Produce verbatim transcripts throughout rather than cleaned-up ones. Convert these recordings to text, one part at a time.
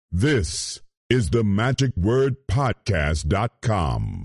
This is the magic word podcast dot com.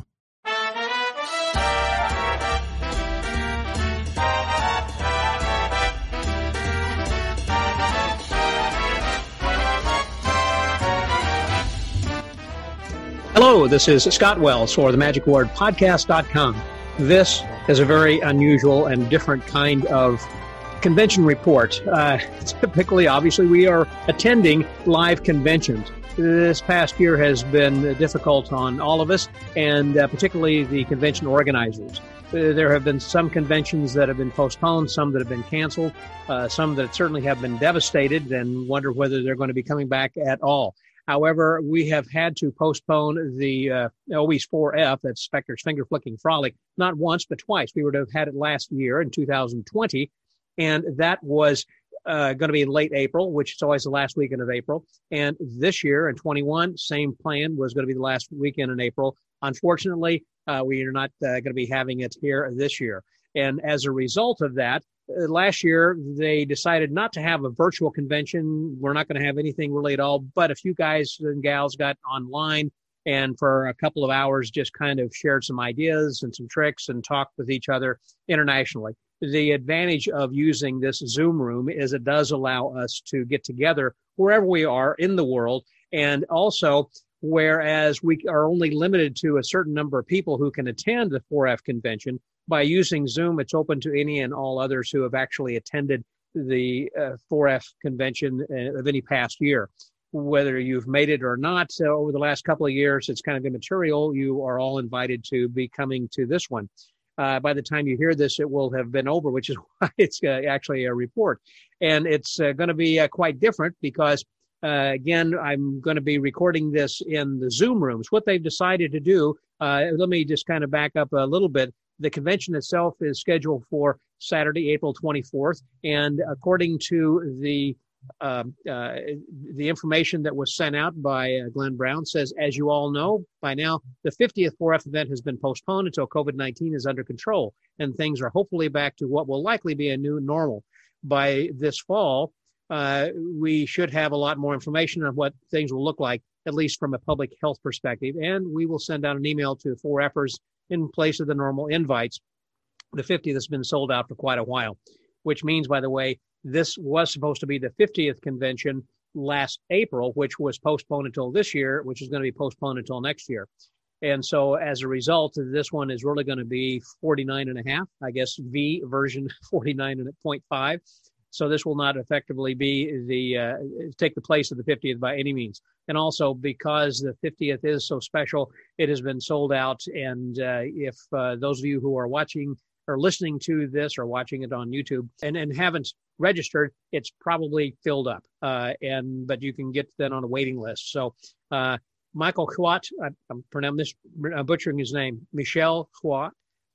Hello, this is Scott Wells for the magic word podcast dot com. This is a very unusual and different kind of convention report. Uh, typically, obviously, we are attending live conventions. This past year has been difficult on all of us, and uh, particularly the convention organizers. Uh, there have been some conventions that have been postponed, some that have been canceled, uh, some that certainly have been devastated and wonder whether they're going to be coming back at all. However, we have had to postpone the uh, O E S four F, that's Spectre's Finger Flicking Frolic, not once, but twice. We would have had it last year in two thousand twenty, and that was uh, going to be in late April, which is always the last weekend of April. And this year in twenty-one, same plan, was going to be the last weekend in April. Unfortunately, uh, we are not uh, going to be having it here this year. And as a result of that, Uh, last year, they decided not to have a virtual convention. We're not going to have anything really at all, but a few guys and gals got online and for a couple of hours just kind of shared some ideas and some tricks and talked with each other internationally. The advantage of using this Zoom room is it does allow us to get together wherever we are in the world, and also whereas we are only limited to a certain number of people who can attend the four F convention, by using Zoom, it's open to any and all others who have actually attended the uh, four F convention uh, of any past year. Whether you've made it or not, so over the last couple of years, it's kind of immaterial. You are all invited to be coming to this one. Uh, by the time you hear this, it will have been over, which is why it's uh, actually a report. And it's uh, going to be uh, quite different because, uh, again, I'm going to be recording this in the Zoom rooms. What they've decided to do, uh, let me just kind of back up a little bit. The convention itself is scheduled for Saturday, April twenty-fourth, and according to the uh, uh, the information that was sent out by uh, Glenn Brown, says, as you all know, by now, the fiftieth four F event has been postponed until COVID nineteen is under control, and things are hopefully back to what will likely be a new normal. By this fall, uh, we should have a lot more information on what things will look like, at least from a public health perspective, and we will send out an email to four Fers in place of the normal invites. The fiftieth has been sold out for quite a while, which means, by the way, this was supposed to be the fiftieth convention last April, which was postponed until this year, which is going to be postponed until next year. And so as a result, this one is really going to be forty-nine and a half, I guess V version forty-nine point five. So this will not effectively be the uh, take the place of the fiftieth by any means. And also because the fiftieth is so special, it has been sold out. And uh, if uh, those of you who are watching or listening to this or watching it on YouTube and, and haven't registered, it's probably filled up. Uh, and but you can get then on a waiting list. So uh, Michael Huat, I, I'm pronouncing I'm butchering his name, Michel Huat,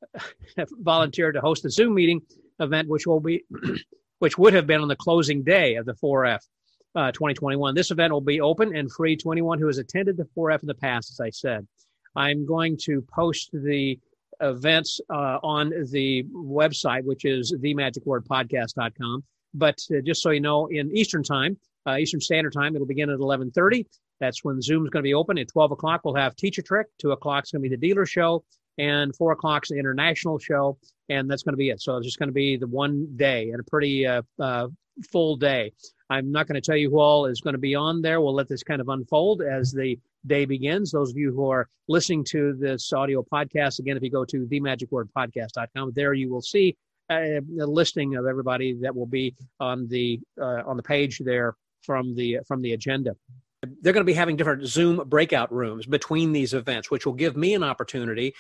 volunteered to host the Zoom meeting event, which will be which would have been on the closing day of the four F uh, twenty twenty-one. This event will be open and free to anyone who has attended the four F in the past, as I said. I'm going to post the events uh, on the website, which is the magic word podcast dot com. But uh, just so you know, in Eastern time, uh, Eastern Standard Time, it'll begin at eleven thirty. That's when Zoom is going to be open. At twelve o'clock, we'll have Teach a Trick. two o'clock is going to be the dealer show. And four o'clock is the international show. And that's going to be it. So it's just going to be the one day and a pretty uh, uh, full day. I'm not going to tell you who all is going to be on there. We'll let this kind of unfold as the day begins. Those of you who are listening to this audio podcast, again, if you go to the magic word podcast dot com, there you will see a, a listing of everybody that will be on the uh, on the page there from the from the agenda. They're going to be having different Zoom breakout rooms between these events, which will give me an opportunity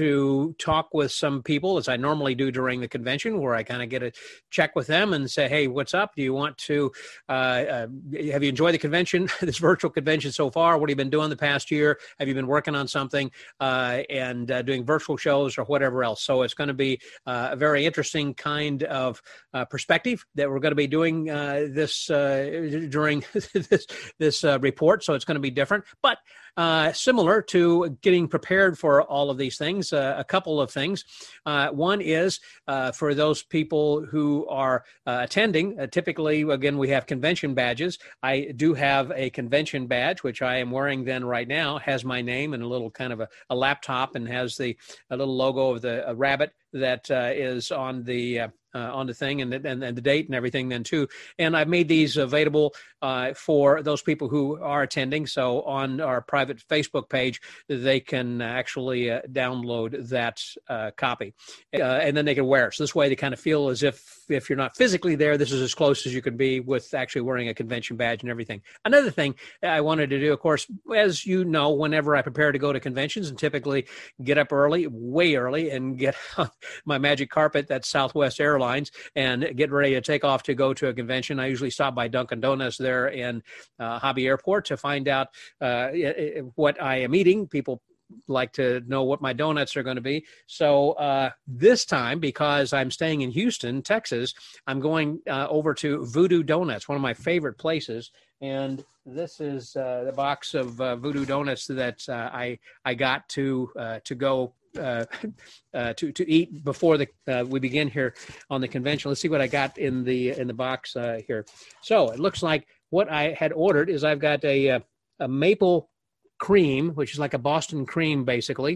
to talk with some people, as I normally do during the convention, where I kind of get a check with them and say, hey, what's up? Do you want to, uh, uh, have you enjoyed the convention, this virtual convention so far? What have you been doing the past year? Have you been working on something uh, and uh, doing virtual shows or whatever else? So it's going to be uh, a very interesting kind of uh, perspective that we're going to be doing uh, this uh, during this, this uh, report. report, so it's going to be different, but uh, similar to getting prepared for all of these things. Uh, a couple of things. Uh, one is uh, for those people who are uh, attending. Uh, typically, again, we have convention badges. I do have a convention badge, which I am wearing then right now. Has my name and a little kind of a, a laptop, and has the a little logo of the a rabbit that uh, is on the uh, uh, on the thing, and, and and the date and everything then too. And I've made these available uh, for those people who are attending. So on our private Facebook page, they can actually uh, download that uh, copy, uh, and then they can wear it. So this way, they kind of feel as if if you're not physically there, this is as close as you could be with actually wearing a convention badge and everything. Another thing I wanted to do, of course, as you know, whenever I prepare to go to conventions, and typically get up early, way early, and get on my magic carpet, that's Southwest Airlines, and get ready to take off to go to a convention. I usually stop by Dunkin' Donuts there in uh, Hobby Airport to find out uh, what I am eating. People like to know what my donuts are going to be. So uh, this time, because I'm staying in Houston, Texas, I'm going uh, over to Voodoo Donuts, one of my favorite places. And this is uh, the box of uh, Voodoo Donuts that uh, I I got to uh, to go uh, uh, to to eat before the uh, we begin here on the convention. Let's see what I got in the in the box uh, here. So it looks like what I had ordered is I've got a a, a maple cream, which is like a Boston cream, basically,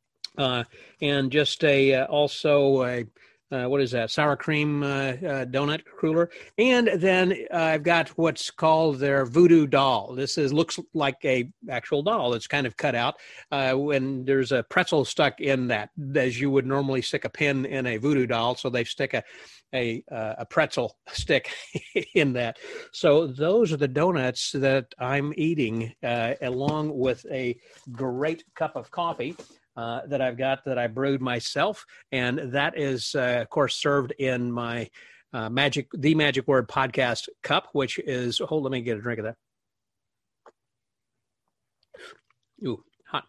uh, and just a uh, also a uh, what is that sour cream uh, uh, donut cooler, and then uh, I've got what's called their Voodoo doll. This is looks like a actual doll. It's kind of cut out, uh, when there's a pretzel stuck in that, as you would normally stick a pin in a Voodoo doll. So they stick a a, uh, a pretzel stick in that. So those are the donuts that I'm eating, uh, along with a great cup of coffee uh, that I've got that I brewed myself. And that is, uh, of course, served in my uh, Magic, the Magic Word Podcast cup, which is, hold, let me get a drink of that. Ooh, hot,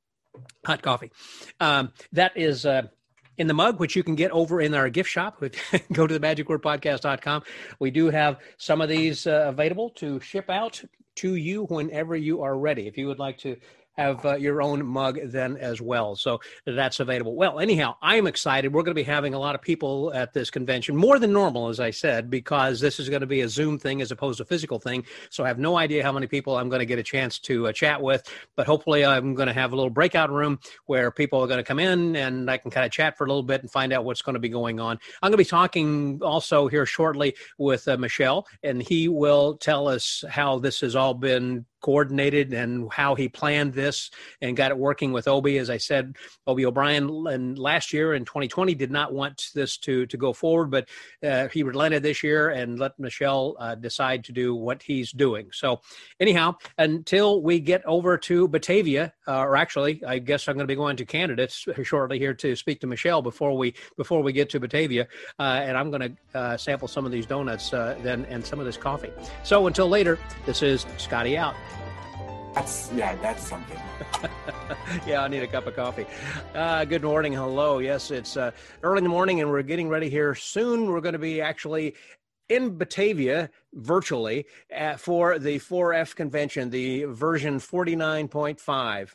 hot coffee. Um, that is, uh, in the mug, which you can get over in our gift shop. Go to the magic word podcast dot com. We do have some of these uh, available to ship out to you whenever you are ready. If you would like to have uh, your own mug then as well. So that's available. Well, anyhow, I'm excited. We're going to be having a lot of people at this convention, more than normal, as I said, because this is going to be a Zoom thing as opposed to a physical thing. So I have no idea how many people I'm going to get a chance to uh, chat with, but hopefully I'm going to have a little breakout room where people are going to come in and I can kind of chat for a little bit and find out what's going to be going on. I'm going to be talking also here shortly with uh, Michelle, and he will tell us how this has all been coordinated and how he planned this and got it working with Obi. As I said, Obi O'Brien and last year in twenty twenty did not want this to to go forward, but uh, he relented this year and let Michelle uh, decide to do what he's doing. So anyhow, until we get over to Batavia, uh, or actually, I guess I'm going to be going to Canada shortly here to speak to Michelle before we before we get to Batavia, uh, and I'm going to uh, sample some of these donuts uh, then and some of this coffee. So until later, this is Scotty out. That's, yeah, that's something. Yeah, I need a cup of coffee. Uh, good morning. Hello. Yes, it's uh, early in the morning, and we're getting ready here soon. We're going to be actually in Batavia virtually uh, for the four F convention, the version forty-nine point five.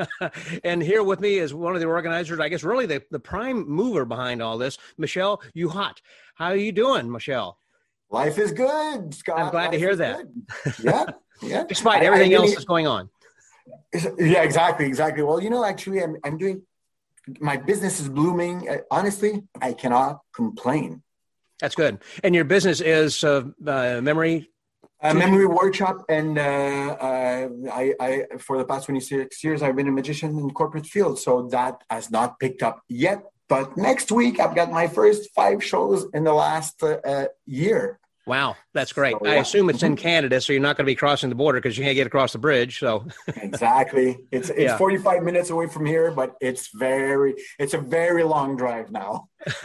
And here with me is one of the organizers, I guess really the, the prime mover behind all this, Michelle Uhot. How are you doing, Michelle? Life is good, Scott. I'm glad Life to hear that. Good. Yeah, yeah. Despite everything I, I really, else that's going on. Yeah, exactly, exactly. Well, you know, actually, I'm, I'm doing, my business is blooming. Uh, honestly, I cannot complain. That's good. And your business is uh, uh, memory? Uh, memory workshop. And uh, uh, I, I, for the past twenty-six years, I've been a magician in the corporate field. So that has not picked up yet. But next week, I've got my first five shows in the last uh, uh, year. Wow, that's great. So, yeah. I assume it's in Canada, so you're not going to be crossing the border because you can't get across the bridge. So exactly, it's it's yeah. forty-five minutes away from here, but it's very it's a very long drive now.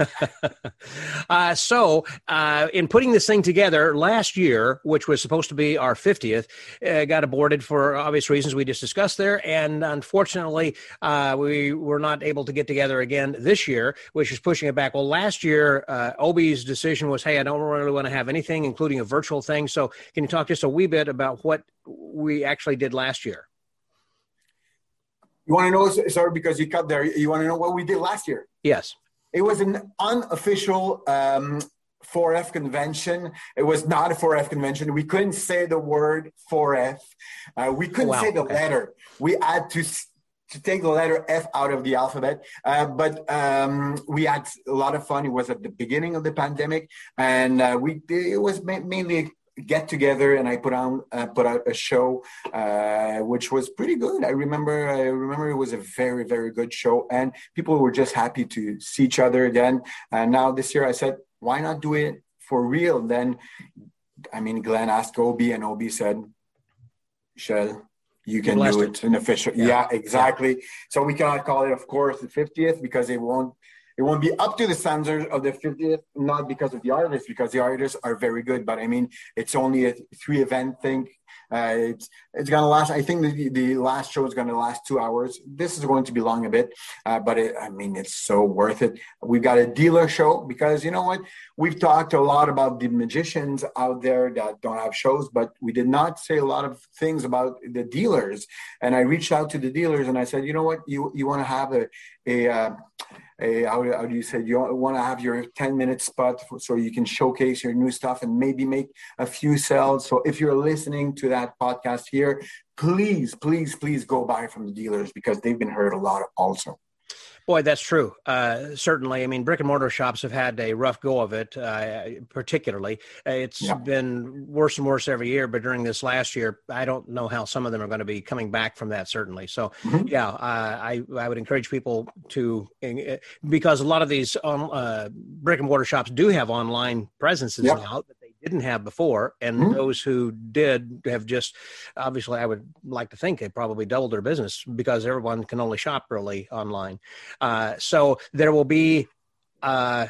uh, so uh, in putting this thing together last year, which was supposed to be our fiftieth, uh, got aborted for obvious reasons we just discussed there. And unfortunately, uh, we were not able to get together again this year, which is pushing it back. Well, last year, uh, Obi's decision was, hey, I don't really want to have anything anything, including a virtual thing. So can you talk just a wee bit about what we actually did last year? You want to know, sorry, because you cut there, you want to know what we did last year? Yes. It was an unofficial um, four F convention. It was not a four F convention. We couldn't say the word four F. Uh, we couldn't wow. say the okay. letter. We had to to take the letter F out of the alphabet. Uh, but um, we had a lot of fun. It was at the beginning of the pandemic, and uh, we it was ma- mainly get together, and I put on uh, put out a show, uh, which was pretty good. I remember I remember it was a very very good show, and people were just happy to see each other again. And now this year, I said, why not do it for real? Then, I mean, Glenn asked Obi, and Obi said, Michel, you can do it in official. Yeah, yeah exactly. Yeah. So we cannot call it, of course, the fiftieth because it won't it won't be up to the standards of the fiftieth, not because of the artists, because the artists are very good. But I mean, it's only a three event thing. Uh, it's it's gonna last. I think the the last show is gonna last two hours. This is going to be long a bit, uh, but it, I mean, it's so worth it. We've got a dealer show because you know what? We've talked a lot about the magicians out there that don't have shows, but we did not say a lot of things about the dealers. And I reached out to the dealers and I said, you know what? You you want to have a a uh, A, how, how do you say, you want to have your ten minute spot for, so you can showcase your new stuff and maybe make a few sales. So if you're listening to that podcast here, please, please, please go buy from the dealers because they've been hurt a lot also. Boy, that's true. Uh, certainly. I mean, brick and mortar shops have had a rough go of it, uh, particularly. It's yeah. been worse and worse every year, but during this last year, I don't know how some of them are going to be coming back from that, certainly. So, mm-hmm. yeah, uh, I, I would encourage people to, because a lot of these um, uh, brick and mortar shops do have online presences yep. now that they didn't have before. And mm-hmm. those who did have just, obviously, I would like to think they probably doubled their business because everyone can only shop really online. Uh, so there will be uh,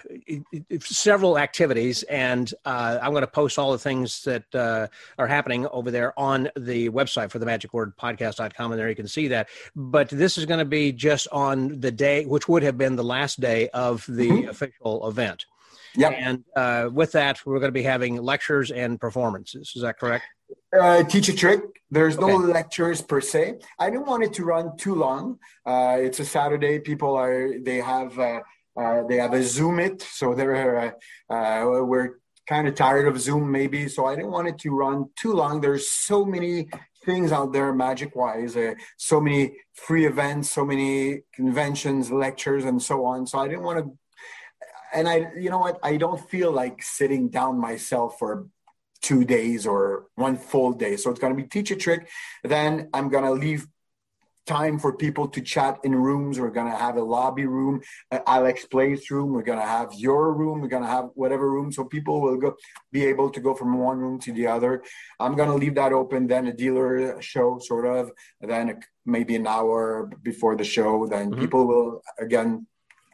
several activities, and uh, I'm going to post all the things that uh, are happening over there on the website for the magic word podcast dot com, and there you can see that. But this is going to be just on the day, which would have been the last day of the mm-hmm. official event. Yep. And uh, with that, we're going to be having lectures and performances. Is that correct? Uh, teach a trick. There's no okay. lectures per se. I didn't want it to run too long. Uh, it's a Saturday. People are, they have, uh, uh, they have a Zoom it. So they're, uh, uh, we're kind of tired of Zoom maybe. So I didn't want it to run too long. There's so many things out there magic wise, uh, so many free events, so many conventions, lectures, and so on. So I didn't want to, and I, you know what? I don't feel like sitting down myself for two days or one full day. So it's going to be teach a trick. Then I'm going to leave time for people to chat in rooms. We're going to have a lobby room, uh, Alex Place room. We're going to have your room. We're going to have whatever room. So people will go be able to go from one room to the other. I'm going to leave that open. Then a dealer show sort of, then a, maybe an hour before the show. Then mm-hmm. people will, again,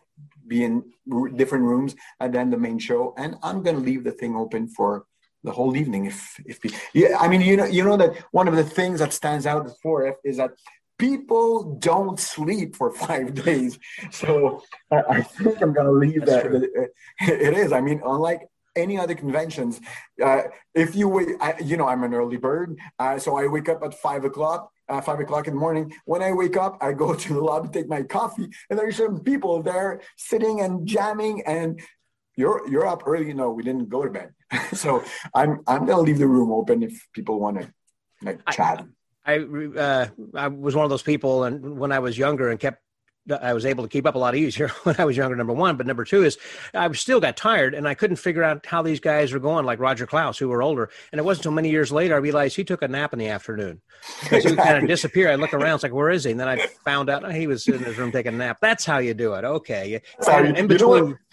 be in different rooms, and then the main show. And I'm going to leave the thing open for the whole evening. If, if, yeah, I mean, you know, you know that one of the things that stands out at four F is that people don't sleep for five days. So I, I think I'm going to leave That's that. True. It is. I mean, unlike any other conventions, uh, if you wait, I, you know, I'm an early bird. Uh, so I wake up at five o'clock. Uh, five o'clock in the morning. When I wake up, I go to the lobby, take my coffee, and there's some people there sitting and jamming. And you're you're up early. No, we didn't go to bed. So I'm I'm gonna leave the room open if people want to like chat. I I, uh, I was one of those people, and when I was younger, and kept. I was able to keep up a lot easier when I was younger, number one. But number two is I still got tired and I couldn't figure out how these guys were going, like Roger Klaus, who were older. And it wasn't until many years later I realized he took a nap in the afternoon. Because he would kind of disappear. I look around, it's like, where is he? And then I found out oh, he was in his room taking a nap. That's how you do it. Okay. Sorry, in between. You know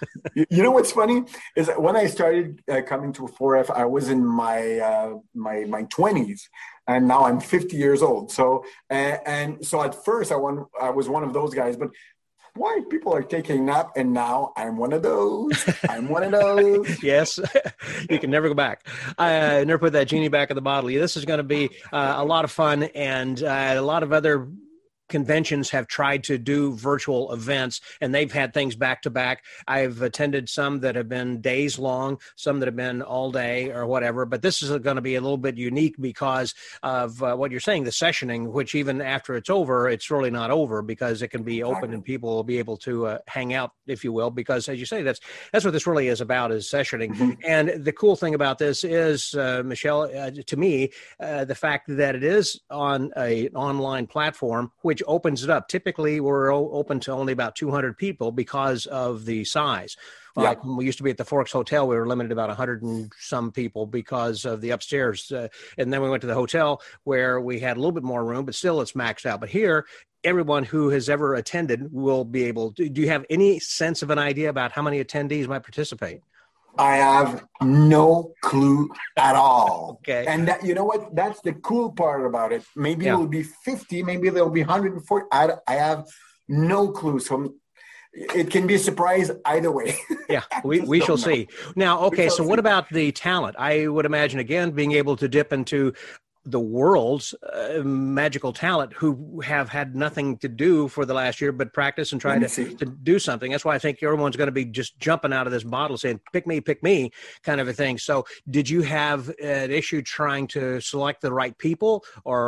you know what's funny is that when I started uh, coming to four F, I was in my uh, my my twenties, and now I'm fifty years old. So uh, and so at first I won, I was one of those guys, but why people are taking a nap, and now I'm one of those. I'm one of those. Yes, you can never go back. I uh, never put that genie back in the bottle. This is going to be uh, a lot of fun and uh, a lot of other conventions have tried to do virtual events, and they've had things back to back. I've attended some that have been days long, some that have been all day or whatever, but this is going to be a little bit unique because of uh, what you're saying, the sessioning, which even after it's over, it's really not over because it can be open and people will be able to uh, hang out, if you will, because as you say, that's that's what this really is about, is sessioning. Mm-hmm. And the cool thing about this is, uh, Michelle, uh, to me, uh, the fact that it is on a online platform, which opens it up. Typically, we're open to only about two hundred people because of the size. Yeah. Like when we used to be at the Forks Hotel, we were limited about one hundred and some people because of the upstairs. Uh, and then we went to the hotel where we had a little bit more room, but still it's maxed out. But here, everyone who has ever attended will be able to. Do you have any sense of an idea about how many attendees might participate? I have no clue at all. Okay. And that, you know what? That's the cool part about it. Maybe yeah. it will be fifty, maybe there'll be one hundred forty. I, I have no clue. So it can be a surprise either way. Yeah, we, we shall know. see. Now, okay, so see. What about the talent? I would imagine, again, being able to dip into the world's uh, magical talent who have had nothing to do for the last year but practice and try to, to do something. That's why I think everyone's going to be just jumping out of this bottle saying, pick me, pick me, kind of a thing. So did you have an issue trying to select the right people,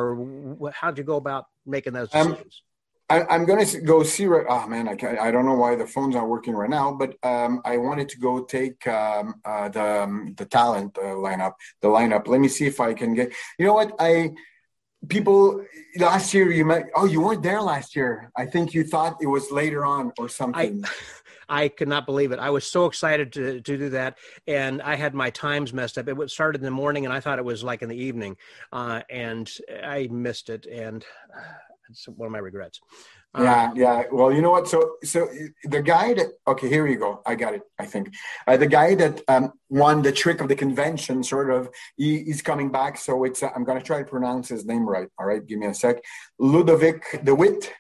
or how did you go about making those decisions? Um, I, I'm going to go see, oh man, I, can't, I don't know why the phone's not working right now, but um, I wanted to go take um, uh, the um, the talent uh, lineup, the lineup. Let me see if I can get, you know what, I, people, last year you met, oh, you weren't there last year. I think you thought it was later on or something. I, I could not believe it. I was so excited to, to do that, and I had my times messed up. It started in the morning, and I thought it was like in the evening, uh, and I missed it, and it's one of my regrets. Um, yeah, yeah. Well, you know what? So, so the guy that okay, here you go. I got it. I think uh, the guy that um, won the trick of the convention, sort of, he, he's coming back. So it's uh, I'm going to try to pronounce his name right. All right, give me a sec. Ludovic de Witt.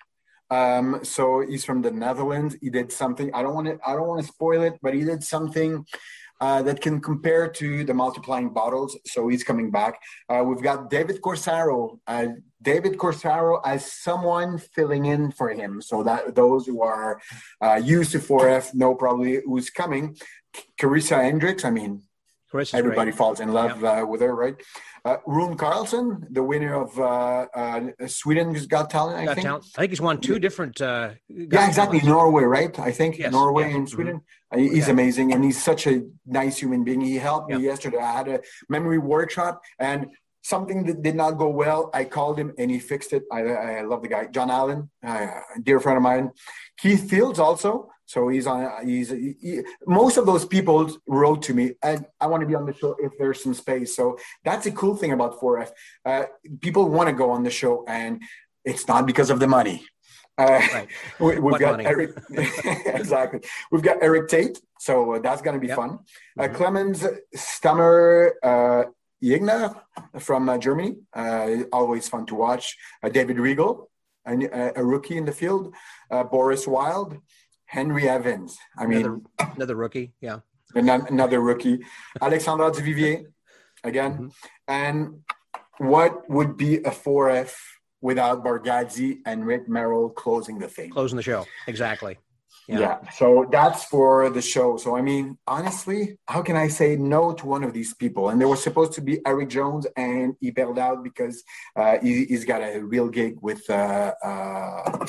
Um, so he's from the Netherlands. He did something. I don't want to. I don't want to spoil it, but he did something Uh, that can compare to the multiplying bottles. So he's coming back. Uh, we've got David Corsaro. Uh, David Corsaro as someone filling in for him. So that those who are uh, used to four F know probably who's coming. Carissa Hendricks. I mean, Carissa's everybody great. falls in love yeah. uh, with her, right? Uh, Rune Carlson, the winner of uh, uh, Sweden's Got Talent, I got think. Talent. I think he's won two different. Uh, yeah, exactly. Talents. Norway, right? I think yes. Norway yeah. and Sweden. Mm-hmm. Uh, he's yeah. amazing, and he's such a nice human being. He helped yeah. me yesterday. I had a memory workshop, and something that did not go well. I called him, and he fixed it. I, I love the guy. John Allen, uh, a dear friend of mine. Keith Fields also. So he's on. He's he, he, most of those people wrote to me, and I want to be on the show if there's some space. So that's a cool thing about four F. Uh, people want to go on the show, and it's not because of the money. Uh, right. we, we've what got money? Eric. Exactly. We've got Eric Tate, so that's going to be yep. fun. Mm-hmm. Uh, Clemens Stammer. Uh, Yigna from uh, Germany, uh, always fun to watch. Uh, David Regal, a, a rookie in the field. Uh, Boris Wild, Henry Evans. I mean, another, another rookie, yeah. Another rookie. Alexandra Duvivier, again. Mm-hmm. And what would be a four F without Bargazzi and Rick Merrill closing the thing? Closing the show, exactly. Yeah. yeah, so that's for the show. So, I mean, honestly, how can I say no to one of these people? And there was supposed to be Eric Jones, and he bailed out because uh, he, he's got a real gig with uh, uh,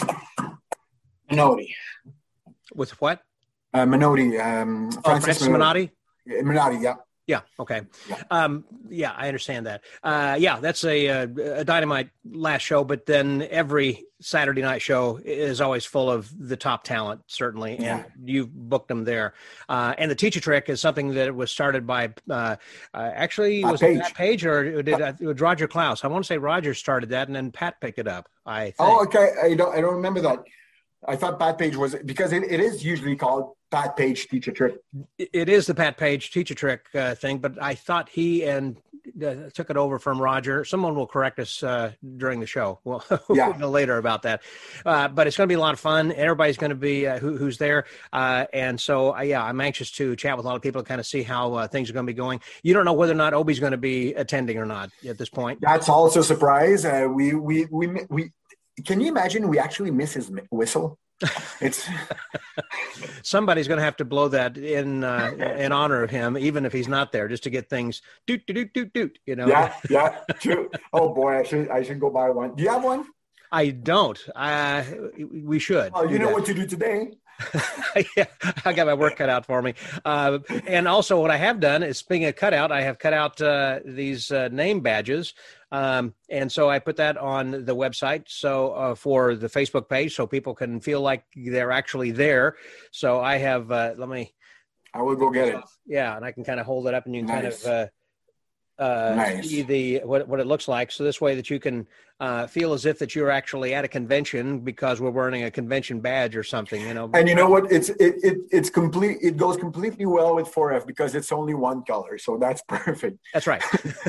Minotti. With what? Uh, Minotti. Um, oh, Francis Minotti? Minotti, yeah. Yeah. Okay. Yeah. Um, yeah, I understand that. Uh, yeah, that's a, a Dynamite last show, but then every Saturday night show is always full of the top talent, certainly, and yeah. you've booked them there. Uh, and the Teacher Trick is something that was started by, uh, uh, actually, Pat was Page. it Pat Page or did uh, it was Roger Klaus? I want to say Roger started that, and then Pat picked it up, I think. Oh, okay. I don't, I don't remember that. I thought Pat Page was, because it, it is usually called Pat Page Teacher Trick. It is the Pat Page Teacher Trick uh, thing, but I thought he and uh, took it over from Roger. Someone will correct us uh, during the show. We'll, yeah. we'll know later about that. Uh, but it's going to be a lot of fun. Everybody's going to be uh, who, who's there. Uh, and so, uh, yeah, I'm anxious to chat with a lot of people to kind of see how uh, things are going to be going. You don't know whether or not Obi's going to be attending or not at this point. That's also a surprise. Uh, we, we, we, we, can you imagine we actually miss his whistle? It's somebody's going to have to blow that in uh, in honor of him, even if he's not there, just to get things doot doot doot doot doot. You know? Yeah, yeah, true. Oh boy, I should I should go buy one. Do you have one? I don't. Uh, we should. Oh, you know that. what to do today. Yeah, I got my work cut out for me. Uh, and also what I have done is, speaking of cutout, I have cut out uh, these uh, name badges. Um, and so I put that on the website so uh, for the Facebook page so people can feel like they're actually there. So I have, uh, let me. I will go get it. Yeah, and I can kind of hold it up and you can Nice. kind of uh, uh, Nice. see the what, what it looks like. So this way that you can uh, feel as if that you're actually at a convention because we're wearing a convention badge or something, you know. And you know what? It's it, it it's complete. It goes completely well with four F because it's only one color, so that's perfect. That's right.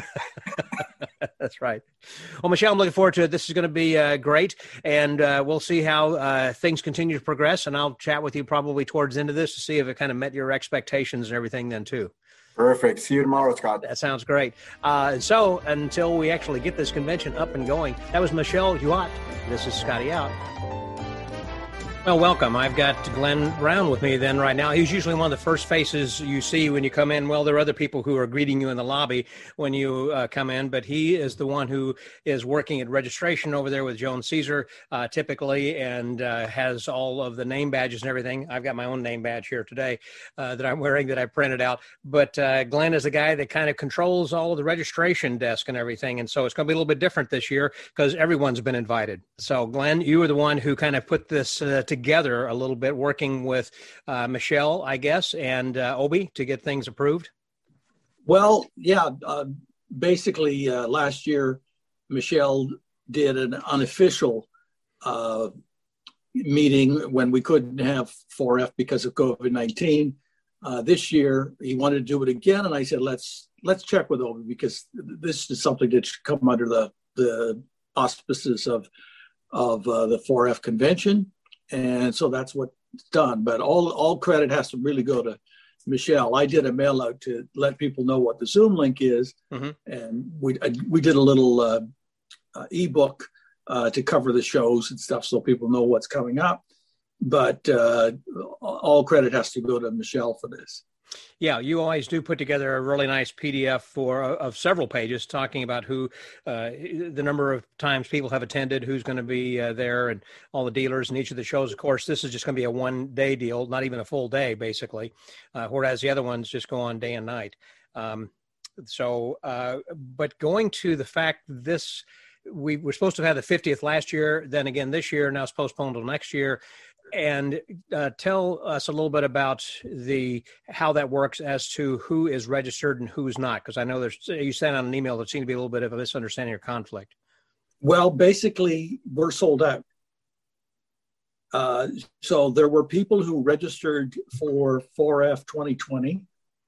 That's right. Well, Michelle, I'm looking forward to it. This is going to be uh, great, and uh, we'll see how uh, things continue to progress. And I'll chat with you probably towards the end of this to see if it kind of met your expectations and everything then too. Perfect. See you tomorrow, Scott. That sounds great. Uh, so until we actually get this convention up and going, that was Michelle Huot. This is Scotty out. Well, welcome. I've got Glenn Brown with me then right now. He's usually one of the first faces you see when you come in. Well, there are other people who are greeting you in the lobby when you uh, come in, but he is the one who is working at registration over there with Joan Caesar uh, typically and uh, has all of the name badges and everything. I've got my own name badge here today uh, that I'm wearing that I printed out. But uh, Glenn is the guy that kind of controls all of the registration desk and everything. And so it's going to be a little bit different this year because everyone's been invited. So Glenn, you were the one who kind of put this uh, together a little bit, working with uh, Michelle, I guess, and uh, Obi to get things approved? Well, yeah, uh, basically uh, last year, Michelle did an unofficial uh, meeting when we couldn't have four F because of COVID nineteen. Uh, this year, he wanted to do it again, and I said, let's let's check with Obi because this is something that should come under the, the auspices of, of uh, the four F convention. And so that's what's done. But all, all credit has to really go to Michelle. I did a mail out to let people know what the Zoom link is. Mm-hmm. And we we did a little uh, uh, ebook uh, to cover the shows and stuff so people know what's coming up. But uh, all credit has to go to Michelle for this. Yeah, you always do put together a really nice P D F for uh, of several pages talking about who, uh, the number of times people have attended, who's going to be uh, there, and all the dealers in each of the shows. Of course, this is just going to be a one-day deal, not even a full day, basically, uh, whereas the other ones just go on day and night. Um, so, uh, but going to the fact this, we were supposed to have the fiftieth last year, then again this year, now it's postponed until next year. And uh, tell us a little bit about the how that works as to who is registered and who's not, because I know there's you sent out an email that seemed to be a little bit of a misunderstanding or conflict. Well, basically, we're sold out. Uh, so there were people who registered for four F twenty twenty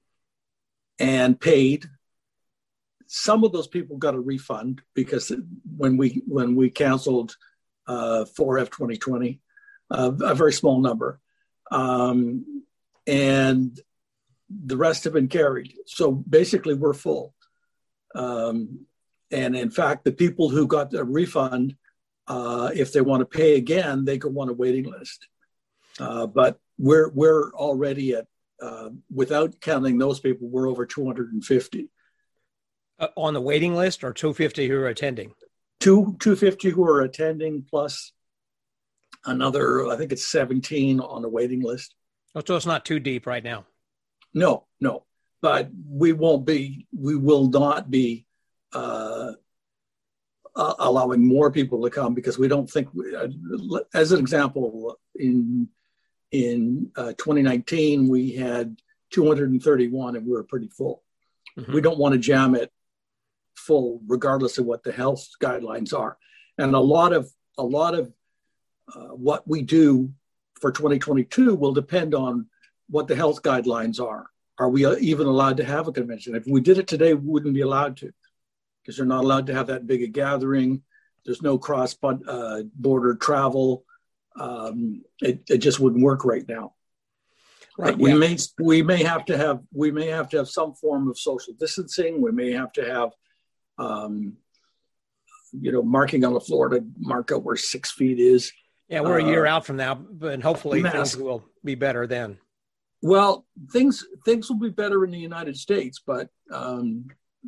and paid. Some of those people got a refund because when we when we canceled uh, four F twenty twenty. Uh, a very small number. Um, and the rest have been carried. So basically we're full. Um, and in fact, the people who got a refund, uh, if they want to pay again, they go on a waiting list. Uh, but we're we're already at, uh, without counting those people, we're over two hundred fifty. Uh, on the waiting list or two hundred fifty who are attending? Two, two hundred fifty who are attending plus another, I think it's seventeen on the waiting list. Oh, so it's not too deep right now. No, no, but we won't be, we will not be uh, uh, allowing more people to come because we don't think, uh, as an example, in in uh, twenty nineteen, we had two hundred thirty-one and we were pretty full. Mm-hmm. We don't want to jam it full regardless of what the health guidelines are. And a lot of, a lot of, Uh, what we do for twenty twenty-two will depend on what the health guidelines are. Are we even allowed to have a convention? If we did it today, we wouldn't be allowed to because they're not allowed to have that big a gathering. There's no cross uh, border travel. Um, it, it just wouldn't work right now. Right. We yeah. may we may have to have we may have to have some form of social distancing. We may have to have um, you know, marking on the floor to mark out where six feet is. Yeah, we're a uh, year out from now, and hopefully mask. things will be better then. Well, things things will be better in the United States, but um,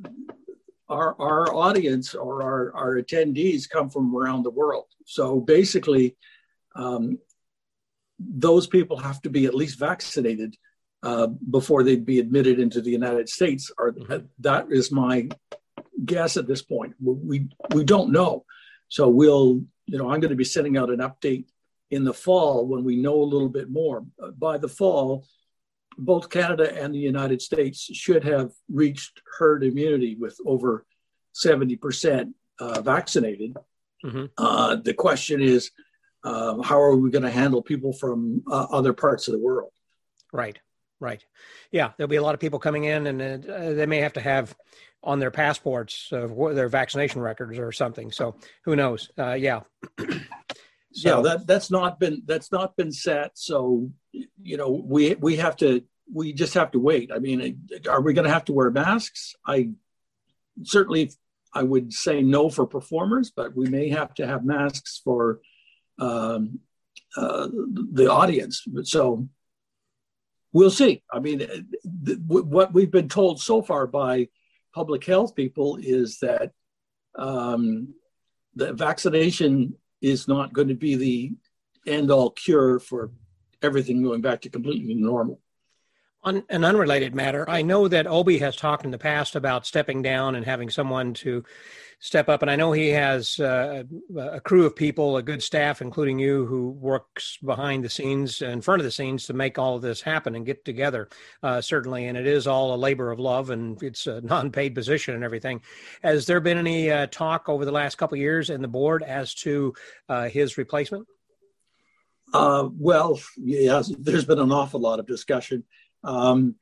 our our audience or our, our attendees come from around the world. So basically, um, those people have to be at least vaccinated uh, before they'd be admitted into the United States. Or mm-hmm. That is my guess at this point. We we don't know. So we'll, you know, I'm going to be sending out an update in the fall when we know a little bit more. By the fall, both Canada and the United States should have reached herd immunity with over seventy percent uh, vaccinated. Mm-hmm. Uh, the question is, uh, how are we going to handle people from uh, other parts of the world? Right, right. Yeah, there'll be a lot of people coming in, and uh, they may have to have on their passports uh, their vaccination records or something. So who knows? Uh, yeah. So, yeah, that that's not been that's not been set. So, you know, we we have to we just have to wait. I mean, are we going to have to wear masks? I certainly I would say no for performers, but we may have to have masks for um, uh, the audience. So we'll see. I mean, th- what we've been told so far by public health people is that um, the vaccination is not going to be the end-all cure for everything going back to completely normal. On an unrelated matter, I know that Obi has talked in the past about stepping down and having someone to step up. And I know he has uh, a crew of people, a good staff, including you, who works behind the scenes, in front of the scenes to make all of this happen and get together, uh, certainly. And it is all a labor of love, and it's a non-paid position and everything. Has there been any uh, talk over the last couple of years in the board as to uh, his replacement? Uh, well, yes, there's been an awful lot of discussion. Um,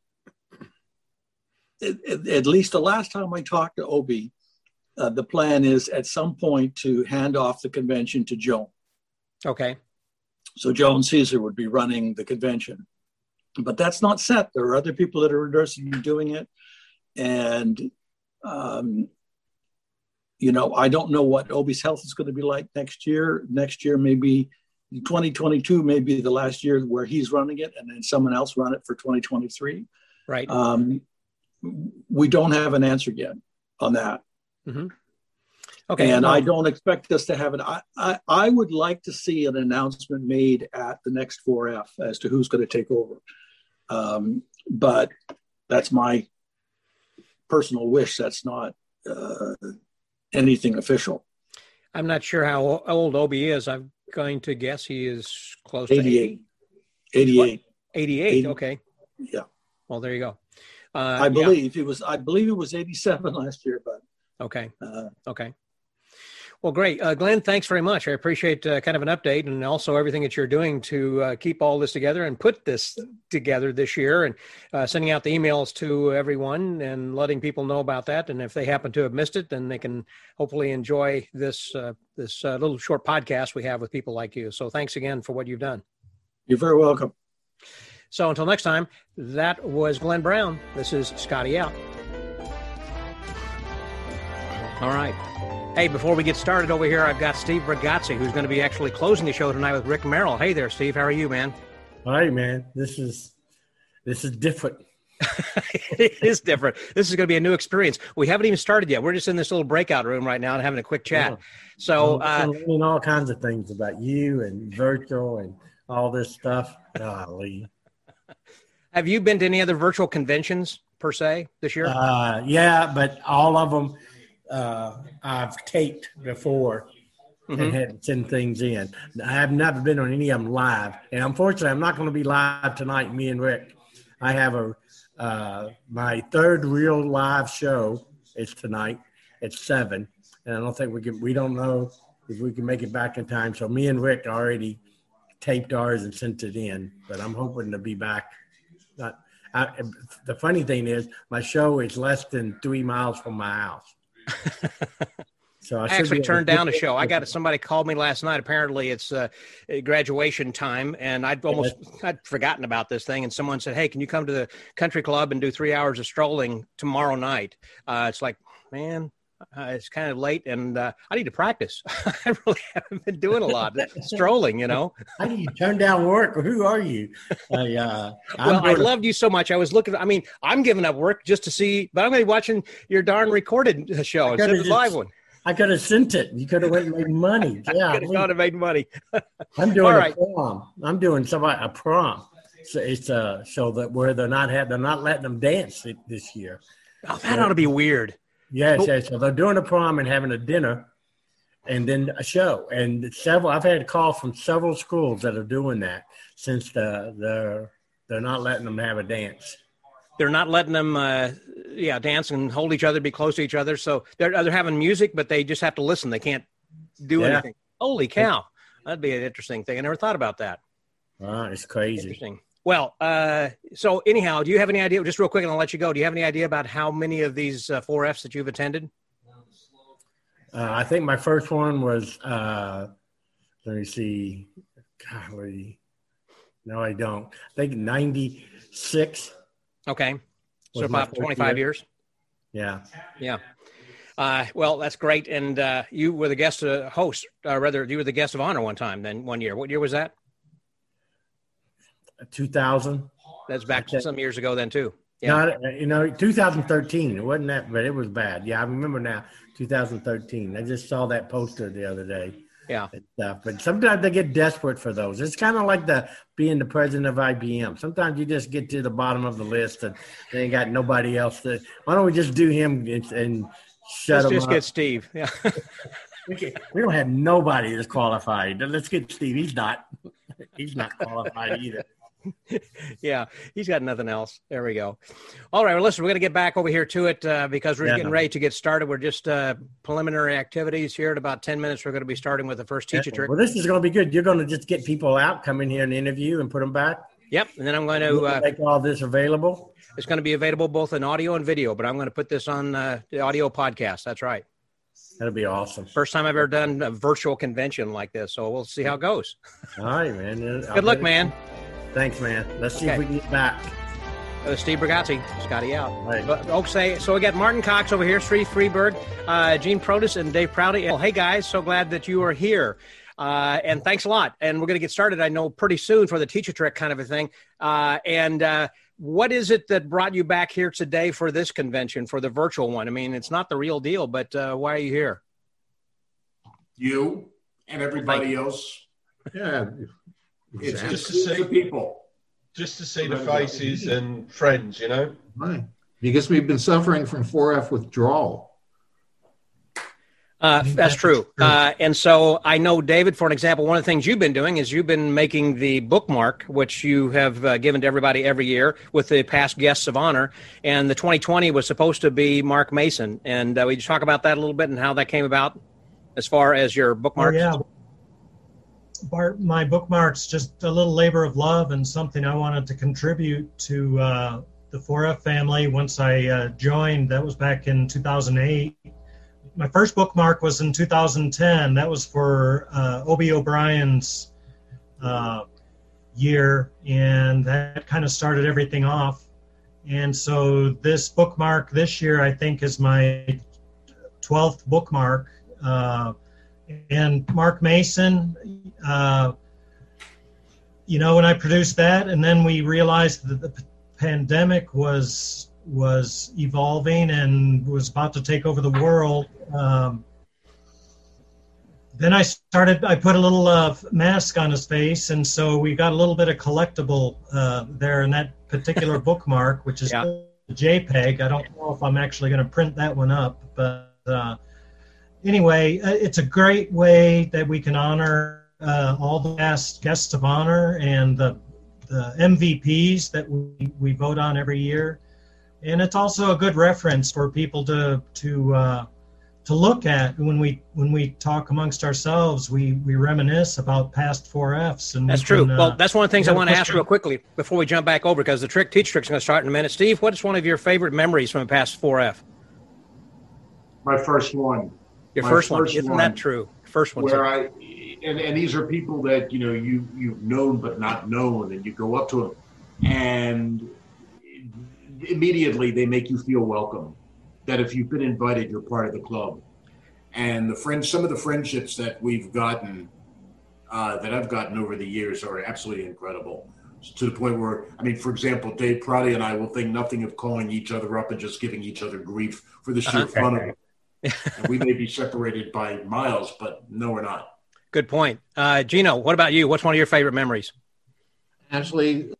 at, at least the last time I talked to Obi, uh, the plan is at some point to hand off the convention to Joan. Okay. So Joan Caesar would be running the convention, but that's not set. There are other people that are interested in doing it. And, um, you know, I don't know what Obi's health is going to be like next year. Next year, maybe twenty twenty-two may be the last year where he's running it, and then someone else run it for twenty twenty-three. Right. Um, we don't have an answer yet on that. Mm-hmm. Okay. And well, I don't expect us to have it. I, I, I would like to see an announcement made at the next four F as to who's going to take over. Um, but that's my personal wish. That's not uh, anything official. I'm not sure how old Obi is. I'm going to guess he is close to eighty-eight. eighty-eight. eighty-eight. eighty, okay. Yeah. Well, there you go. Uh, I believe yeah. it was. I believe it was eighty-seven last year, but okay. Uh, okay. Well, great, uh, Glenn. Thanks very much. I appreciate uh, kind of an update, and also everything that you're doing to uh, keep all this together and put this together this year, and uh, sending out the emails to everyone and letting people know about that. And if they happen to have missed it, then they can hopefully enjoy this uh, this uh, little short podcast we have with people like you. So thanks again for what you've done. You're very welcome. So until next time, that was Glenn Brown. This is Scotty out. All right. Hey, before we get started over here, I've got Steve Ragazzi, who's going to be actually closing the show tonight with Rick Merrill. Hey there, Steve. How are you, man? Hi, man. This is this is different. It is different. This is going to be a new experience. We haven't even started yet. We're just in this little breakout room right now and having a quick chat. Yeah. So, I'm uh, learning all kinds of things about you and virtual and all this stuff. Golly. Have you been to any other virtual conventions per se this year? Uh, yeah, but all of them uh, I've taped before mm-hmm. and had to send things in. I have never been on any of them live. And unfortunately, I'm not going to be live tonight, me and Rick. I have a uh, my third real live show is tonight at seven. And I don't think we can, we don't know if we can make it back in time. So me and Rick already taped ours and sent it in, but I'm hoping to be back. Not, I, the funny thing is, my show is less than three miles from my house. So I, I actually turned down a show. I got somebody called me last night. Apparently, it's uh, graduation time, and I'd almost I'd forgotten about this thing. And someone said, "Hey, can you come to the country club and do three hours of strolling tomorrow night?" Uh, it's like, man, Uh, it's kind of late, and uh, I need to practice. I really haven't been doing a lot. Strolling, you know. How do you turn down work? Who are you? I, uh, well, I to- loved you so much. I was looking. I mean, I'm giving up work just to see, but I'm going to be watching your darn recorded show instead of the live one. I could have sent it. You could have went and made money. Yeah, I could have gone and made money. I'm doing All a right. prom. I'm doing somebody a prom. So it's a show that where they're not have they're not letting them dance this year. Oh, that ought to be weird. Yes, Oh. yes. So they're doing a prom and having a dinner, and then a show. And several I've had calls from several schools that are doing that since the they're they're not letting them have a dance. They're not letting them, uh, yeah, dance and hold each other, be close to each other. So they're they're having music, but they just have to listen. They can't do Yeah. anything. Holy cow, that'd be an interesting thing. I never thought about that. Oh, it's crazy. Interesting. Well, uh, so anyhow, do you have any idea, just real quick and I'll let you go, do you have any idea about how many of these uh, four Fs that you've attended? Uh, I think my first one was, uh, let me see, golly, no, I don't. I think ninety-six. Okay. So Was my about first twenty-five year. years? Yeah. Yeah. Uh, well, that's great. And uh, you were the guest uh, host, uh, rather, you were the guest of honor one time then one year. What year was that? two thousand. That's back Okay. some years ago then too. Yeah. Not, you know, two thousand thirteen. It wasn't that, but it was bad. Yeah, I remember now. two thousand thirteen. I just saw that poster the other day. Yeah. And stuff. But sometimes they get desperate for those. It's kind of like the being the president of I B M. Sometimes you just get to the bottom of the list and they ain't got nobody else. To, why don't we just do him and, and shut Let's him just up? get Steve. Yeah. We, can, we don't have nobody that's qualified. Let's get Steve. He's not. He's not qualified either. Yeah, he's got nothing else. There we go. All right, well, listen, we're going to get back over here to it uh, because we're Yeah. getting ready to get started. We're just uh, preliminary activities here. In about ten minutes, we're going to be starting with the first teacher trick. Well, this is going to be good. You're going to just get people out, come in here and interview and put them back. Yep, and then I'm going You to, uh, make all this available. it's going to be available both in audio and video, but I'm going to put this on uh, the audio podcast. That's right. That'll be awesome. First time I've ever done a virtual convention like this, so we'll see how it goes. All right, man. Good luck, man. Thanks, man. Let's see Okay. if we can get back. Uh, Steve Brigazzi, Scotty out. Right. But, oh, say, so we got Martin Cox over here, Steve Freeberg, uh, Gene Protis, and Dave Prouty. Well, hey, guys, so glad that you are here. Uh, and thanks a lot. And we're going to get started, I know, pretty soon for the teacher trick kind of a thing. Uh, and uh, what is it that brought you back here today for this convention, for the virtual one? I mean, it's not the real deal, but uh, why are you here? You and everybody else. Yeah, It's exactly. just to see the people. just to see the faces and friends, you know. Right. Because we've been suffering from four F withdrawal. Uh, that's true. Uh, and so I know, David, for an example, one of the things you've been doing is you've been making the bookmark, which you have uh, given to everybody every year with the past guests of honor. And the twenty twenty was supposed to be Mark Mason. And uh, we just talk about that a little bit and how that came about as far as your bookmarks. Oh, yeah. Bart, my bookmark's just a little labor of love and something I wanted to contribute to uh, the four F family once I uh, joined. That was back in two thousand eight. My first bookmark was in two thousand ten. That was for uh, Obie O'Brien's uh, year, and that kind of started everything off. And so this bookmark this year, I think, is my twelfth bookmark. Uh, and Mark Mason, uh, you know, when I produced that, and then we realized that the p- pandemic was was evolving and was about to take over the world. Um, then I started, I put a little uh, mask on his face, and so we got a little bit of collectible uh, there in that particular bookmark, which is Yeah. a JPEG. I don't know if I'm actually going to print that one up, but uh, anyway, uh, it's a great way that we can honor uh, all the past guests of honor and the, the M V Ps that we, we vote on every year. And it's also a good reference for people to to uh, to look at when we when we talk amongst ourselves. We we reminisce about past four Fs. And we That's true. can, uh, Well, that's one of the things I have a want to ask question. real quickly before we jump back over, because the trick teach trick is going to start in a minute. Steve, what is one of your favorite memories from the past four F? My first one. Your My first, one. first Isn't one, that true? First one. Where I and, and these are people that you know you you've known but not known, and you go up to them, and immediately they make you feel welcome. that if you've been invited, you're part of the club. And the friends, some of the friendships that we've gotten, uh, that I've gotten over the years are absolutely incredible. To the point where, I mean, for example, Dave Prouty and I will think nothing of calling each other up and just giving each other grief for the sheer fun of it. And we may be separated by miles, but no, we're not. Good point. Uh, Gino, what about you? What's one of your favorite memories? Actually,